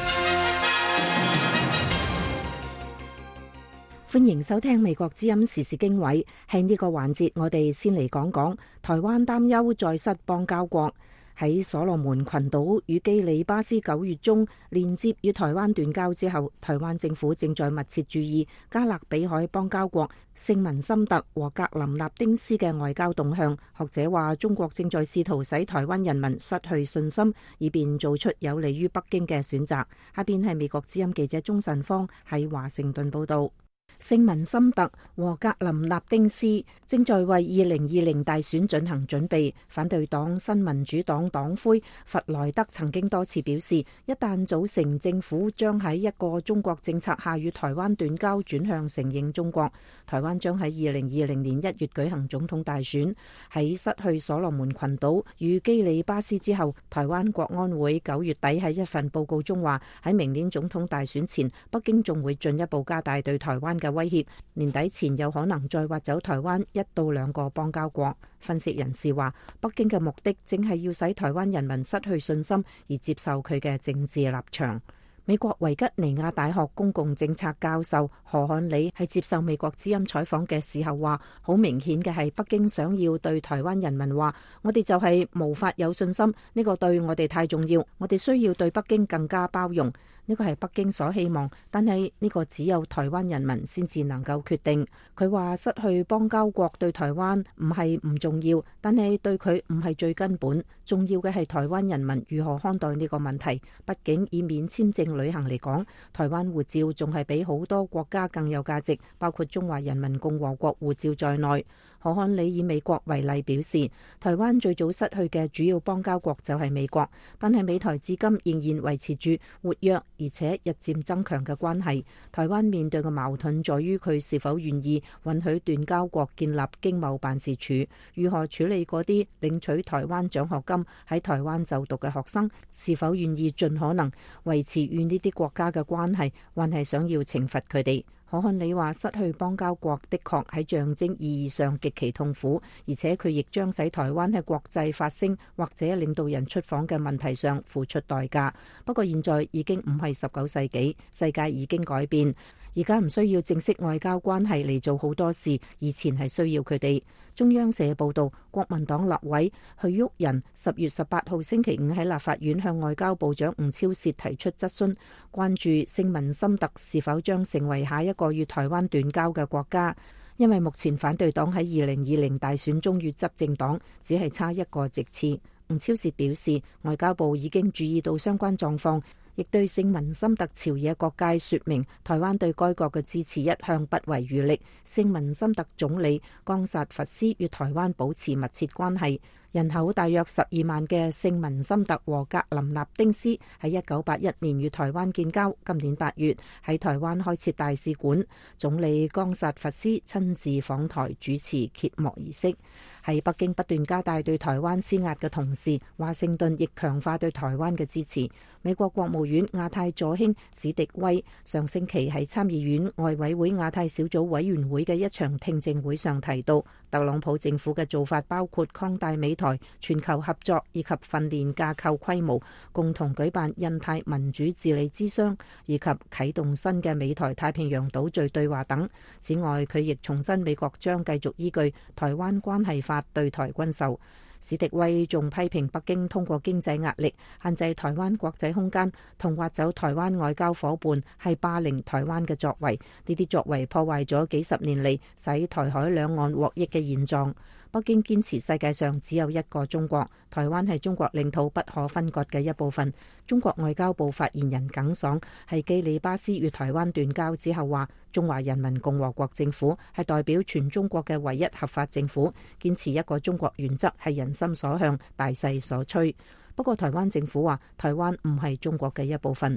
歡迎收聽美國之音時事經緯。喺呢個環節，我哋先嚟講講台灣擔憂再失邦交國。喺所羅門群島與基里巴斯九月中連接與台灣斷交之後，台灣政府正在密切注意加勒比海邦交國聖文森特和格林納丁斯嘅外交動向。學者話，中國正在試圖使台灣人民失去信心，以便做出有利於北京嘅選擇。下邊係美國之音記者鍾晨芳喺華盛頓報道。聖文森特和格林納丁斯正在為二零二零大選進行準備。反對黨新民主黨黨魁弗萊德曾經多次表示，一旦組成政府，將喺一個中國政策下與台灣斷交，轉向承認中國。台灣將喺二零二零年一月舉行總統大選。喺失去所羅門群島與基里巴斯之後，台灣國安會九月底喺一份報告中話，喺明年總統大選前，北京仲會進一步加大對台灣嘅威脅，年底前有可能再挖走台灣一到兩個邦交國。分析人士話，北京嘅目的正係要使台灣人民失去信心，而接受佢嘅政治立場。美國維吉尼亞大學公共政策教授何漢里喺接受美國之音採訪嘅時候話，好明顯嘅係北京想要對台灣人民話，我哋就係無法有信心，呢個對我哋太重要，我哋需要對北京更加包容。呢個係北京所希望，但係呢個只有台灣人民先至能夠決定。佢話失去邦交國對台灣唔係唔重要，但係對佢唔係最根本。重要嘅係台灣人民如何看待呢個問題。畢竟以免簽證旅行嚟講，台灣護照仲係比好多國家更有價值，包括中華人民共和國護照在內。何漢里以美國為例表示，台灣最早失去嘅主要邦交國就係美國，但係美台至今仍然維持住活躍而且日漸增強嘅關係。台灣面對嘅矛盾在於佢是否願意允許斷交國建立經貿辦事處，如何處理嗰啲領取台灣獎學金喺台灣就讀嘅學生，是否願意盡可能維持與呢啲國家嘅關係，還係想要懲罰佢哋。何漢里話，失去邦交國的確喺象徵意義上極其痛苦，而且佢亦將使台灣喺國際發聲或者領導人出訪嘅問題上付出代價。不過現在已經唔係十九世紀，世界已經改變，而家唔需要正式外交關係嚟做好多事，以前係需要佢哋。中央社報道，國民黨立委許旭仁十月十八號星期五喺立法院向外交部長吳釗燮提出質詢，關注聖文森特是否將成為下一個與台灣斷交嘅國家，因為目前反對黨喺二零二零大選中與執政黨只係差一個席次。吳釗燮表示，外交部已經注意到相關狀況，亦對聖文森特朝野各界說明，台灣對該國嘅支持一向不遺餘力。聖文森特總理岡薩弗斯與台灣保持密切關係。人口大約十二萬嘅聖文森特和格林納丁斯喺一九八一年與台灣建交，今年八月喺台灣開設大使館，總理岡薩弗斯親自訪台主持揭幕儀式。喺北京不斷加大對台灣施壓嘅同時，華盛頓亦強化對台灣嘅支持。美國國務院亞太左卿史迪威上星期喺參議院外委會亞太小組委員會嘅一場聽證會上提到，特朗普政府嘅做法包括擴大美台全球合作以及訓練架構規模，共同舉辦印太民主治理諮商，以及啟動新嘅美台太平洋島嶼對話等。此外，佢亦重申美國將繼續依據台灣關係法對台軍售。史迪威仲批評北京通過經濟壓力限制台灣國際空間同挖走台灣外交夥伴，係霸凌台灣嘅作為。呢啲作為破壞咗幾十年嚟使台海兩岸獲益嘅現狀。北京堅持世界上只有一個中國，台灣係中國領土不可分割嘅一部分。中國外交部發言人耿爽喺基里巴斯與台灣斷交之後話，中華人民共和國政府係代表全中國嘅唯一合法政府，堅持一個中國原則係人心所向、大勢所趨。不過台灣政府話，台灣唔係中國嘅一部分。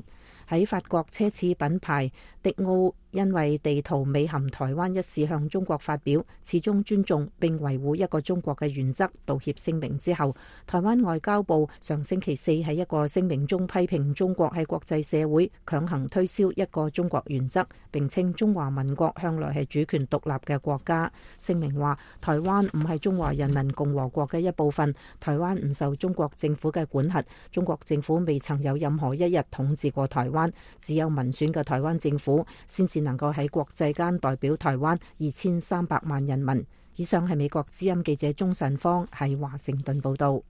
喺法國奢侈品牌迪奧因為地圖美含台灣一事向中國發表始終尊重並維護一個中國嘅原則道歉聲明之後，台灣外交部上星期四喺一個聲明中批評中國喺國際社會強行推銷一個中國原則，並稱中華民國向來係主權獨立嘅國家。聲明話台灣唔係中華人民共和國嘅一部分，台灣唔受中國政府嘅管轄，中國政府未曾有任何一日統治過台灣，只有民選嘅台灣政府先至能夠喺國際間代表台灣二千三百萬人民。以上係美國之音記者鍾慎芳喺華盛頓報道。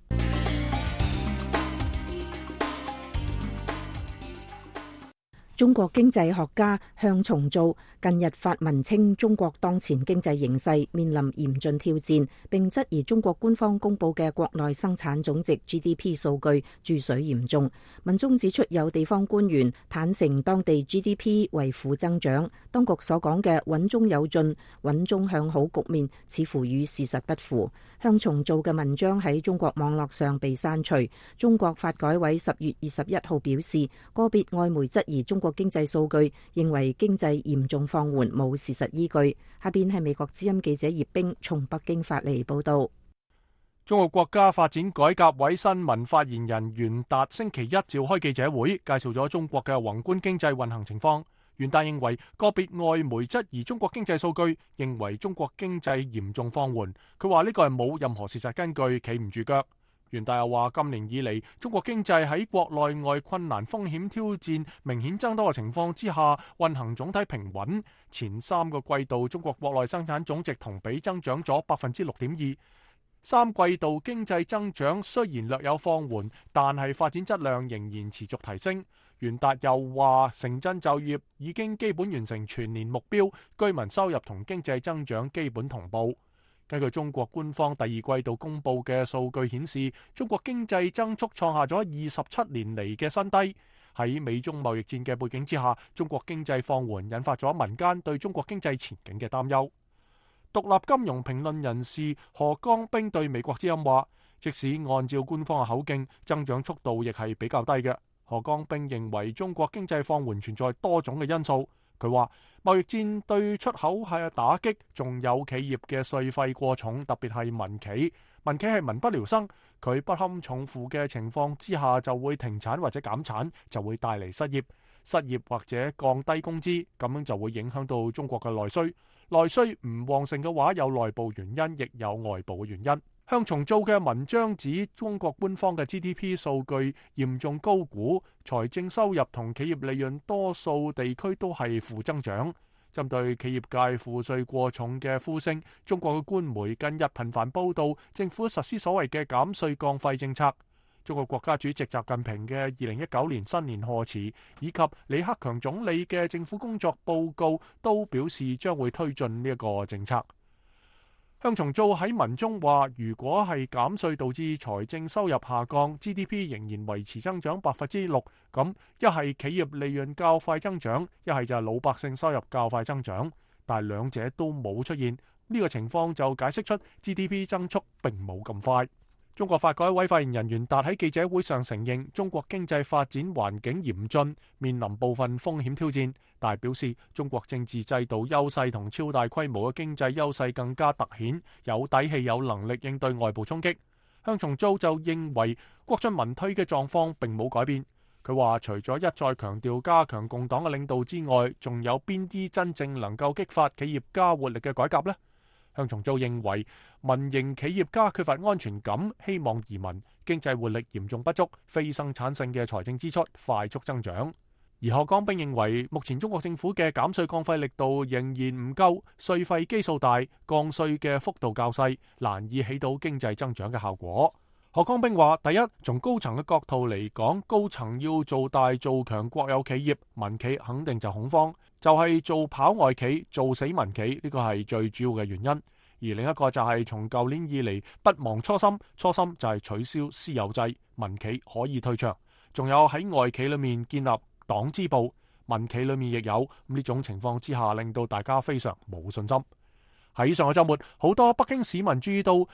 中國經濟學家向松造近日發文稱，中國當前經濟形勢面臨嚴峻挑戰，並質疑中國官方公布嘅國內生產總值 G D P 數據注水嚴重。文中指出，有地方官員坦承當地 G D P 為負增長，當局所講嘅穩中有進、穩中向好局面似乎與事實不符。向松造嘅文章喺中國網絡上被刪除。中國發改委十月二十一號表示，個別外媒質疑中國經濟數據，認為經濟嚴重放緩，冇事實依據。下邊係美國之音記者葉冰從北京發嚟報道。 中國國家發展改革委新聞發言人袁達星期一召開記者會，介紹咗中國嘅宏觀經濟運行情況。袁達認為個別外媒質疑中國經濟數據，認為中國經濟嚴重放緩。佢話呢個係冇任何事實根據，企唔住腳。袁達又話，今年以嚟，中國經濟喺國內外困難風險挑戰明顯增多嘅情況之下，運行總體平穩。前三個季度，中國國內生產總值同比增長咗百分之六點二。三季度經濟增長雖然略有放緩，但係發展質量仍然持續提升。袁達又話，城鎮就業已經基本完成全年目標，居民收入同經濟增長基本同步。根據中國官方第二季度公布嘅數據顯示，中國經濟增速創下咗二十七年嚟嘅新低。喺美中貿易戰嘅背景之下，中國經濟放緩引發咗民間對中國經濟前景嘅擔憂。獨立金融評論人士何江兵對美國之音話，即使按照官方嘅口徑，增長速度亦係比較低嘅。何江兵認為中國經濟放緩存在多種嘅因素。佢話貿易戰對出口係打擊，仲有企業嘅稅費過重，特別係民企。民企係民不聊生，佢不堪重負嘅情況之下就會停產或者減產，就會帶嚟失業。失業或者降低工資，咁樣就會影響到中國嘅內需。內需唔旺盛嘅話，有內部原因，亦有外部嘅原因。向松造嘅文章指，中國官方嘅 G D P 數據嚴重高估，財政收入同企業利潤多數地區都係負增長。針對企業界賦稅過重嘅呼聲，中國嘅官媒近日頻繁報導政府實施所謂嘅減稅降費政策。中國國家主席習近平嘅二零一九年新年賀詞以及李克強總理嘅政府工作報告都表示將會推進呢一個政策。向松造喺文中話，如果係減稅導致財政收入下降， G D P 仍然維持增長百分之六，咁一係企業利潤較快增長，一係就係老百姓收入較快增長，但係兩者都冇出現，呢個情況就解釋出 G D P 增速並冇咁快。中國發改委發言人袁達喺記者會上承認，中國經濟發展環境嚴峻，面臨部分風險挑戰，但係表示中國政治制度優勢同超大規模嘅經濟優勢更加凸顯，有底氣有能力應對外部衝擊。向松造就認為國進民退嘅狀況並冇改變。佢話除咗一再強調加強共黨嘅領導之外，仲有邊啲真正能夠激發企業家活力嘅改革呢？向松造認為民營企業家缺乏安全感，希望移民，經濟活力嚴重不足，非生產性嘅財政支出快速增長。而何江兵認為目前中國政府嘅減稅降費力度仍然唔夠，稅費基數大，降稅嘅幅度較細，難以起到經濟增長嘅效果。何江兵話，第一，從高層嘅角度嚟講，高層要做大做強國有企業，民企肯定就恐慌，就係、是、做跑外企，做死民企，呢個係最主要嘅原因。而另一個就係從舊年以嚟不忘初心，初心就係取消私有制，民企可以退場，仲有喺外企裏面建立黨支部，民企裏面亦有，呢種情況之下令到大家非常冇信心。喺上個週末，好多北京市民注意到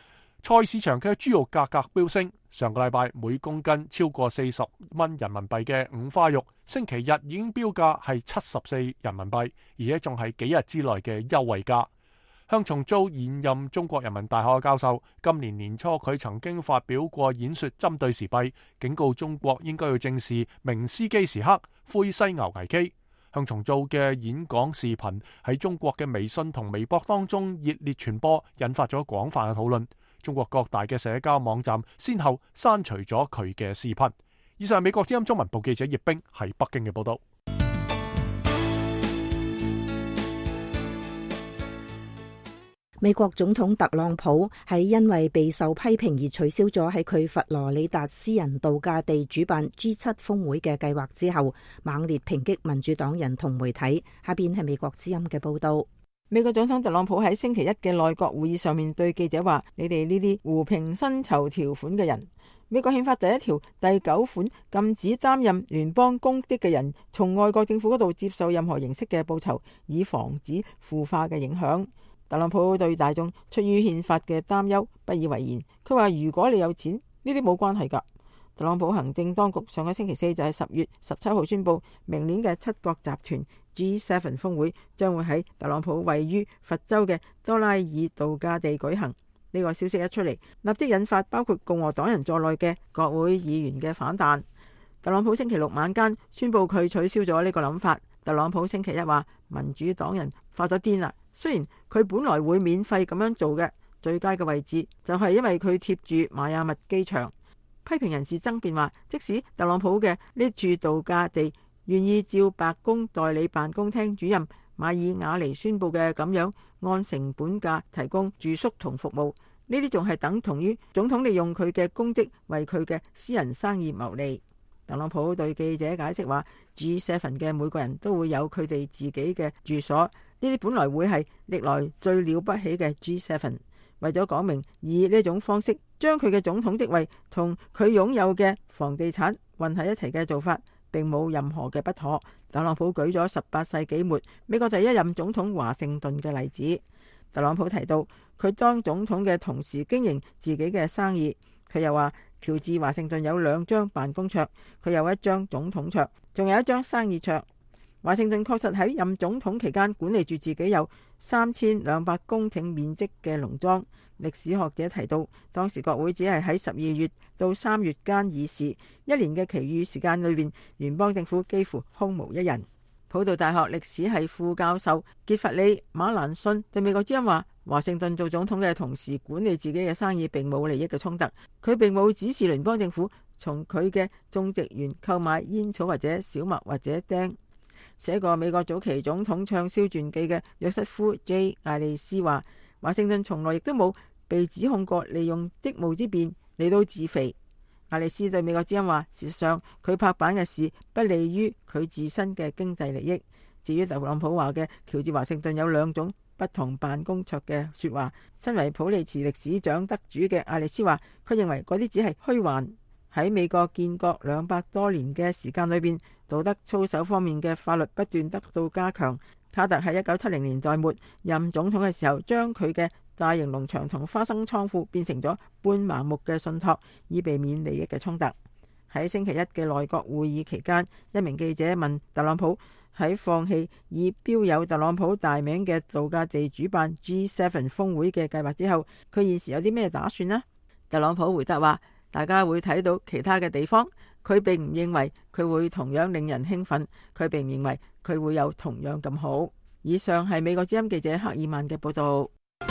菜市場嘅豬肉價格飆升，上個禮拜每公斤超過四十蚊人民幣嘅五花肉，星期日已經標價係七十四人民幣，而且仲係幾日之內嘅優惠價。向從租現任中國人民大學嘅教授，今年年初佢曾經發表過演說，針對時弊，警告中國應該要正視明斯基時刻、灰犀牛危機。向從租嘅演講視頻喺中國嘅微信同微博當中熱烈傳播，引發咗廣泛嘅討論。中國各大嘅社交網站先後刪除咗佢嘅視頻。以上係美國之音中文部記者葉冰喺北京嘅報道。 美國總統特朗普係因為備受批評而取消咗喺佢佛羅里達私人度假地主辦 G 七 峰會嘅計劃之後，猛烈抨擊民主黨人同媒體。下邊係美國之音嘅報道。 美國總統特朗普喺星期一嘅內閣會議上面對記者話：你哋呢啲互評薪酬條款嘅人，美國憲法第一條第九款禁止擔任聯邦公職嘅人從外國政府嗰度接受任何形式嘅報酬，以防止腐化嘅影響。特朗普對大眾出於憲法嘅擔憂不以為然，佢話如果你有錢，呢啲冇關係㗎。特朗普行政當局上個星期四就係十月十七號宣布，明年嘅七國集團 G 七 峰會將會喺特朗普位於佛州嘅多拉爾度假地舉行。呢個消息一出嚟，立即引發包括共和黨人在內嘅國會議員嘅反彈。特朗普星期六晚間宣布佢取消咗呢個諗法。特朗普星期一話民主黨人發咗癲啦。雖然佢本來會免費咁樣做嘅，最佳嘅位置就係因為佢貼住邁阿密機場。批評人士爭辯話，即使特朗普嘅呢處度假地願意照白宮代理辦公廳主任馬爾瓦尼宣布嘅咁樣按成本價提供住宿同服務，呢啲仲係等同於總統利用佢嘅公職為佢嘅私人生意謀利。特朗普對記者解釋話 G 七 嘅每個人都會有佢哋自己嘅住所。呢啲本來會係歷來最了不起嘅 G 七，為咗講明以呢種方式將佢嘅總統職位同佢擁有嘅房地產混喺一齊嘅做法，並冇任何嘅不妥。特朗普舉咗十八世紀末美國第一任總統華盛頓嘅例子。特朗普提到佢當總統嘅同時經營自己嘅生意。佢又話喬治華盛頓有兩張辦公桌，佢有一張總統桌，仲有一張生意桌。華盛頓確實喺任總統期間管理住自己有三千兩百公頃面積嘅農莊。歷史學者提到，當時國會只係喺十二月到三月間議事，一年嘅其餘時間裏邊，聯邦政府幾乎空無一人。普渡大學歷史系副教授傑弗里馬蘭遜對美國之音話：華盛頓做總統嘅同時管理自己嘅生意，並冇利益嘅衝突。佢並冇指示聯邦政府從佢嘅種植園購買煙草或者小麥或者釘。寫過美國早期總統暢銷傳記嘅約瑟夫 J 艾利斯話：華盛頓從來亦都冇被指控過利用職務之便嚟到自肥。艾利斯對美國之音話：事實上佢拍板嘅事不利於佢自身嘅經濟利益。至於特朗普話嘅喬治華盛頓有兩種不同辦公桌嘅說話，身為普利茨歷史獎得主嘅艾利斯話：佢認為嗰啲只係虛幻。喺美國建國兩百多年嘅時間裏邊，道德操守方面嘅法律不斷得到加強。卡特喺一九七零年代末任總統嘅時候，將佢嘅大型農場同花生倉庫變成咗半盲目嘅信託，以避免利益嘅衝突。喺星期一嘅內閣會議期間，一名記者問特朗普喺放棄以標有特朗普大名嘅度假地主辦 G 七 峰會嘅計劃之後，佢現時有啲咩打算呢？特朗普回答話：大家會睇到其他嘅地方，佢並唔認為佢會同樣令人興奮，佢並唔認為佢會有同樣咁好。以上係美國之音記者赫爾曼嘅報道。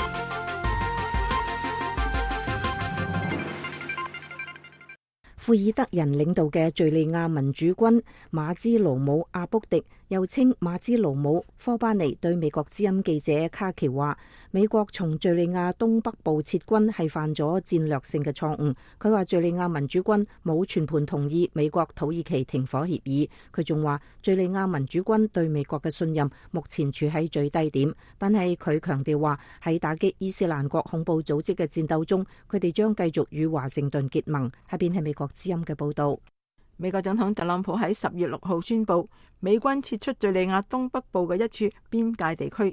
庫爾德人領導嘅敘利亞民主軍馬茲盧姆阿卜迪，又稱馬茲盧姆科巴尼，對美國之音記者卡喬話：美國從敘利亞東北部撤軍係犯咗戰略性嘅錯誤。佢話敘利亞民主軍冇全盤同意美國土耳其停火協議。佢仲話敘利亞民主軍對美國嘅信任目前處喺最低點，但係佢強調話喺打擊伊斯蘭國恐怖組織嘅戰鬥中，佢哋將繼續與華盛頓結盟。下邊係美國之音嘅報道。 美國總統特朗普喺十月六號宣布，美軍撤出敘利亞東北部嘅一處邊界地區。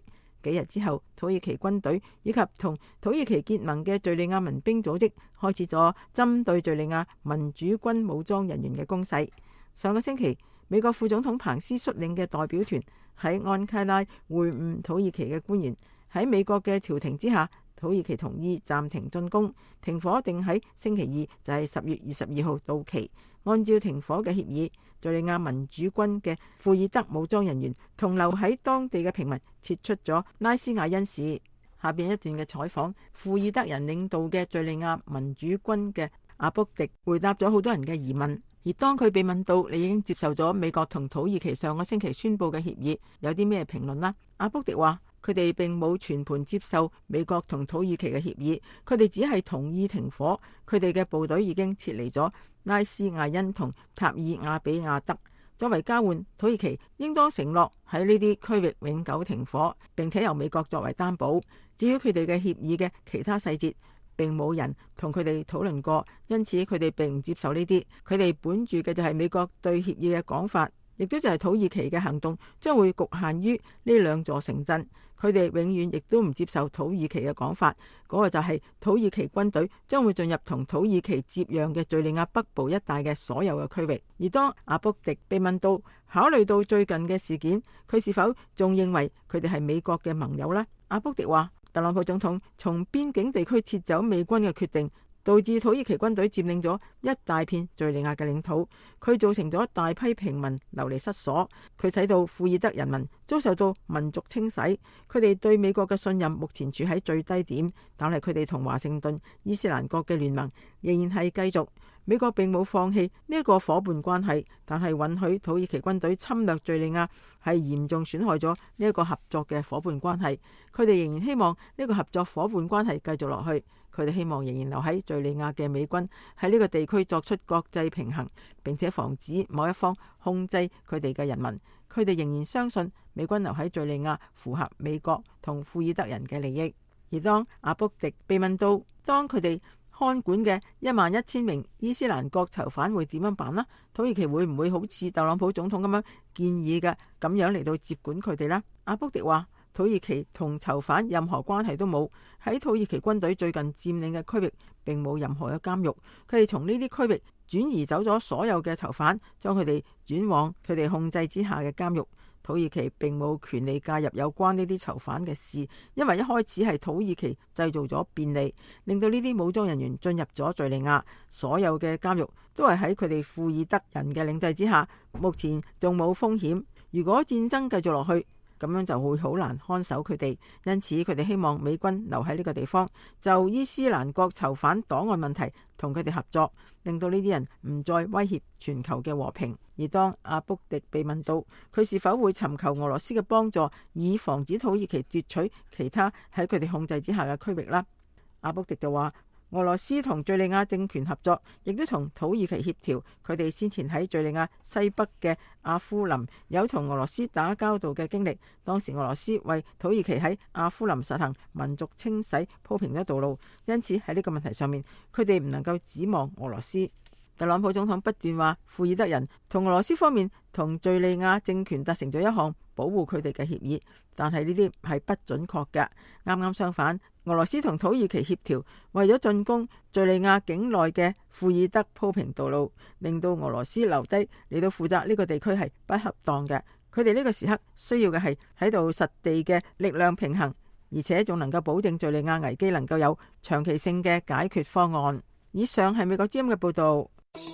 幾日之後，土耳其軍隊以及同土耳其結盟嘅敘利亞民兵組織開始咗針對敘利亞民主軍武裝人員嘅攻勢。上個星期，美國副總統彭斯率領嘅代表團喺安卡拉會晤土耳其嘅官員。喺美國嘅調停之下，土耳其同意暫停進攻，停火定喺星期二，就係十月二十二號到期。按照停火嘅協議，敘利亞民主軍嘅庫爾德武裝人員同留喺當地嘅平民撤出咗拉斯亞恩市。下邊一段嘅採訪，庫爾德人領導嘅敘利亞民主軍嘅阿卜迪回答咗好多人嘅疑問。而當佢被問到你已經接受咗美國同土耳其上個星期宣布嘅協議，有啲咩評論啦？阿卜迪話佢哋並冇全盤接受美國同土耳其嘅協議，佢哋只係同意停火。佢哋嘅部隊已經撤離咗拉斯亞恩同塔爾亞比亞德。作為交換，土耳其應當承諾喺呢啲區域永久停火，並且由美國作為擔保。至於佢哋嘅協議嘅其他細節，並冇人同佢哋討論過，因此佢哋並唔接受呢啲。佢哋本住嘅就係美國對協議嘅講法，亦都就係土耳其嘅行動將會局限於呢兩座城鎮。佢哋永遠亦都唔接受土耳其嘅講法，嗰個就係土耳其軍隊將會進入同土耳其接壤嘅敘利亞北部一帶嘅所有嘅區域。而當阿卜迪被問到考慮到最近嘅事件，佢是否仲認為佢哋係美國嘅盟友呢？阿卜迪話特朗普總統從邊境地區撤走美軍嘅決定，導致土耳其軍隊佔領咗一大片敘利亞嘅領土，佢造成咗大批平民流離失所，佢使到庫爾德人民遭受到民族清洗，佢哋對美國嘅信任目前處喺最低點，但係佢哋同華盛頓伊斯蘭國嘅聯盟仍然係繼續。美國並冇放棄呢一個夥伴關係，但係允許土耳其軍隊侵略敘利亞係嚴重損害咗呢一個合作嘅夥伴關係。佢哋仍然希望呢個合作夥伴關係繼續落去。佢哋希望仍然留喺敘利亞嘅美軍喺呢個地區作出國際平衡，並且防止某一方控制佢哋嘅人民。佢哋仍然相信美軍留喺敘利亞符合美國同庫爾德人嘅利益。而當阿卜迪被問到當佢哋看管嘅一萬一千名伊斯蘭國囚犯會點樣辦呢？土耳其會唔會好似特朗普總統咁樣建議嘅咁樣嚟到接管佢哋呢？阿卜迪話土耳其同囚犯任何關係都冇，喺土耳其軍隊最近佔領嘅區域並冇任何嘅監獄，佢哋從呢啲區域轉移走咗所有嘅囚犯，將佢哋轉往佢哋控制之下嘅監獄。土耳其並冇權利介入有關呢啲囚犯嘅事，因為一開始係土耳其製造咗便利，令到呢啲武裝人員進入咗敘利亞。所有嘅監獄都係喺佢哋庫爾德人嘅領制之下，目前仲冇風險。如果戰爭繼續落去，咁樣就會好難看守佢哋，因此佢哋希望美軍留喺呢個地方，就伊斯蘭國囚犯檔案問題同佢哋合作，令到呢啲人唔再威脅全球嘅和平。而當阿卜迪被問到佢是否會尋求俄羅斯嘅幫助，以防止土耳其奪取其他喺佢哋控制之下嘅區域啦，阿卜迪就話俄羅斯同敘利亞政權合作，亦都同土耳其協調。佢哋先前喺敘利亞西北嘅阿夫林有同俄羅斯打交道嘅經歷，當時俄羅斯為土耳其喺阿夫林實行民族清洗鋪平咗道路，因此喺呢個問題上面，佢哋唔能夠指望俄羅斯。特朗普總統不斷話庫爾德人同俄羅斯方面同敘利亞政權達成咗一項保護佢哋嘅協議，但係呢啲係不準確嘅。啱啱相反，俄羅斯同土耳其協調，為咗進攻敘利亞境內嘅庫爾德鋪平道路，令到俄羅斯留低嚟到負責呢個地區係不恰當嘅。佢哋呢個時刻需要嘅係喺度實地嘅力量平衡，而且仲能夠保證敘利亞危機能夠有長期性嘅解決方案。以上係美國之音嘅報道。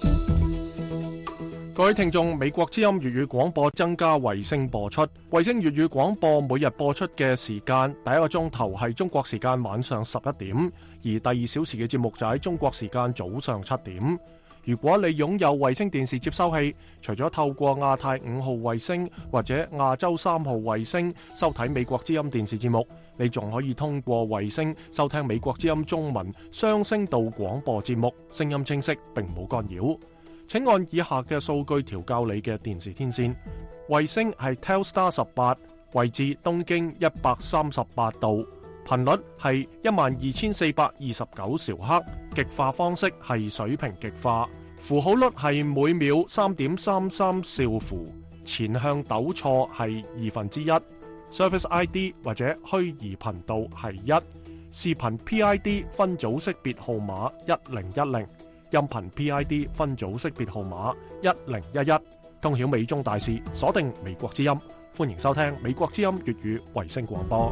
各位聽眾，美國之音粵語廣播增加衛星播出，衛星粵語廣播每日播出嘅時間，第一個鐘頭係中國時間晚上十一點，而第二小時嘅節目就喺中國時間早上七點。如果你擁有衛星電視接收器，除咗透過亞太五號衛星或者亞洲三號衛星收睇美國之音電視節目，你仲可以通過衛星收聽美國之音中文雙聲道廣播節目，聲音清晰並冇干擾。請按以下嘅數據調校你嘅電視天線。衛星係 Telstar 十八，位置東經一百三十八度，頻率係一萬二千四百二十九兆赫，極化方式係水平極化，符號率係每秒三點三三兆符，前向糾錯係二分之一。 Service I D 或者虛擬頻道係一，視頻 P I D 分組識別號碼一零一零，音頻 P I D 分組識別號碼一零一一。通曉美中大事，鎖定美國之音，歡迎收聽美國之音粵語衛星廣播。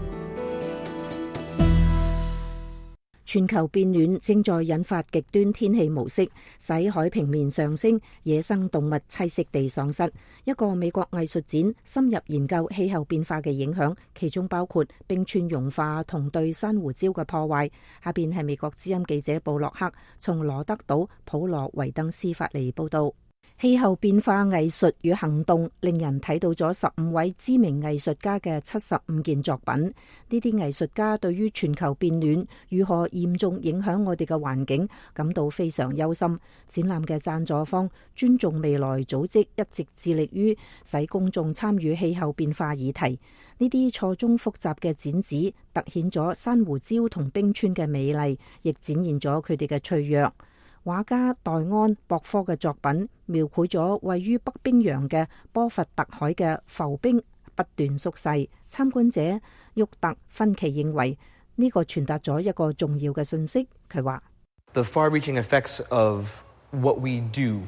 全球變暖正在引發極端天氣模式，使海平面上升，野生動物棲息地喪失。一個美國藝術展深入研究氣候變化嘅影響，其中包括冰川融化同對珊瑚礁嘅破壞。下邊係美國之音記者布洛克從羅德島普羅維登斯發嚟報道。氣候變化藝術與行動令人睇到咗十五位知名藝術家嘅七十五件作品。呢啲藝術家對於全球變暖如何嚴重影響我哋嘅環境感到非常憂心。展覽嘅贊助方尊重未來組織一直致力於使公眾參與氣候變化議題。呢啲錯綜複雜嘅展紙凸顯咗珊瑚礁同冰川嘅美麗，亦展現咗佢哋嘅脆弱。畫家黛安博科嘅作品描繪咗位於北冰洋嘅波佛特海嘅浮冰不斷縮細。參觀者沃特芬奇認為呢個傳達咗一個重要嘅信息。佢話 ：The far-reaching effects of what we do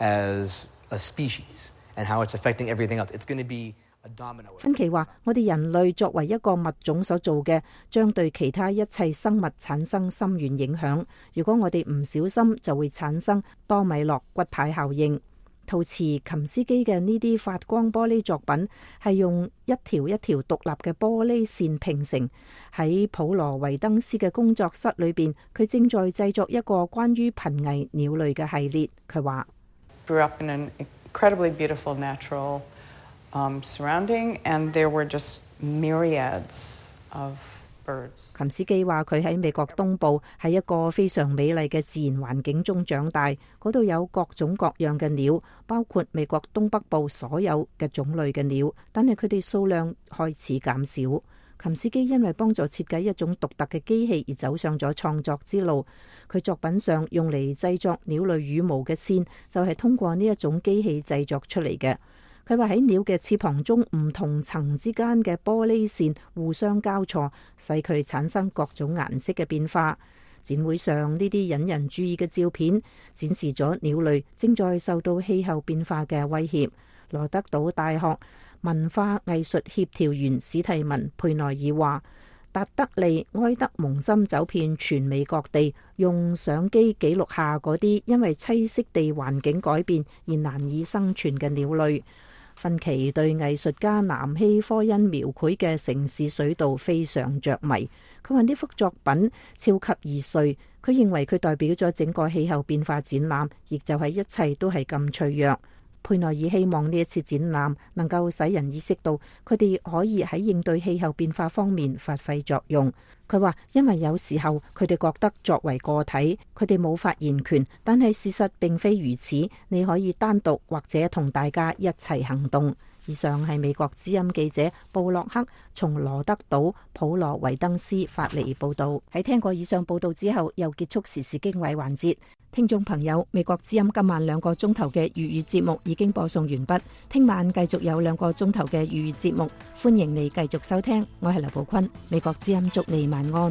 as a species and how it's affecting everything else. It's going to be a 芬奇話：我哋人類作為一個物種所做嘅，將對其他一切生物產生深遠影響。如果我哋唔小心，就會產生多米諾骨牌效應。陶瓷琴斯基嘅呢啲發光玻璃作品係用一條一條獨立嘅玻璃線拼成。喺普羅維登斯嘅工作室裏邊，佢正在製作一個關於瀕危鳥類嘅系列。佢話 ：Grew up in an incredibly beautiful natural Um, surrounding, and there were just myriads of birds. 琴斯基話佢喺美國東部喺一個非常美麗嘅自然環境中長大，嗰度有各種各樣嘅鳥，包括美國東北部所有嘅種類嘅鳥，但係佢哋數量開始減少。琴斯基因為幫助設計一種獨特嘅機器而走上咗創作之路。佢作品上用嚟製作鳥類羽毛嘅線就係通過呢一種機器製作出嚟嘅。佢話喺鳥嘅翅膀中唔同層之間嘅玻璃線互相交錯，使佢產生各種顏色嘅變化。展會上呢啲引人注意嘅照片展示咗鳥類正在受到氣候變化嘅威脅。羅德島大學文化藝術協調員史蒂文佩內爾話：達德利埃德蒙森走遍全美各地，用相機記錄下嗰啲因為棲息地環境改變而難以生存嘅鳥類。芬奇對藝術家南希科恩描繪嘅城市水道非常着迷。佢話呢幅作品超級易碎，佢認為佢代表咗整個氣候變化展覽，亦就係一切都係咁脆弱。佩內爾希望呢一次展覽能夠使人意識到佢哋可以喺應對氣候變化方面發揮作用。佢話因為有時候佢哋覺得作為個體佢哋冇發言權，但係事實並非如此，你可以單獨或者同大家一齊行動。以上係美國之音記者布洛克從羅德島普羅維登斯發嚟報道。喺聽過以上報道之後，又結束時事經緯環節。聽眾朋友，美國之音今晚兩個鐘頭嘅粵語節目已經播送完畢，聽晚繼續有兩個鐘頭嘅粵語節目，歡迎你繼續收聽。我係劉寶坤，美國之音祝你晚安。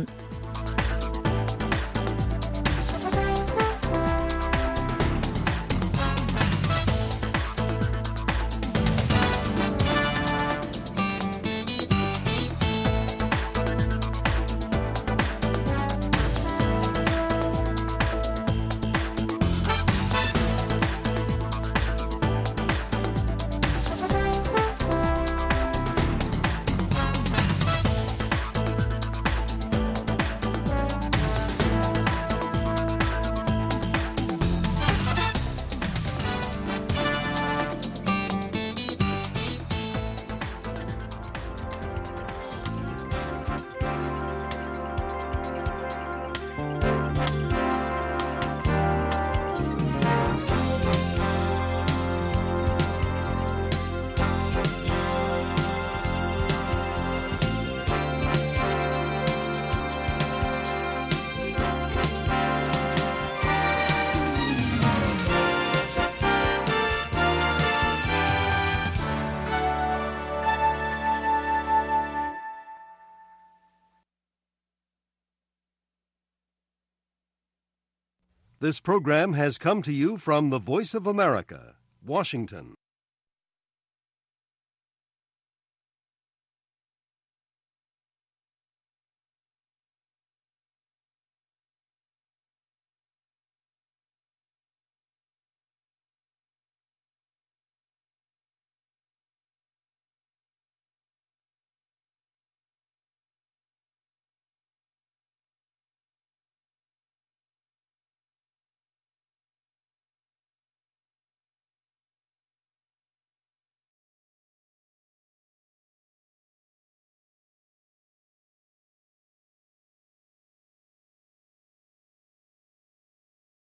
This program has come to you from the Voice of America, Washington.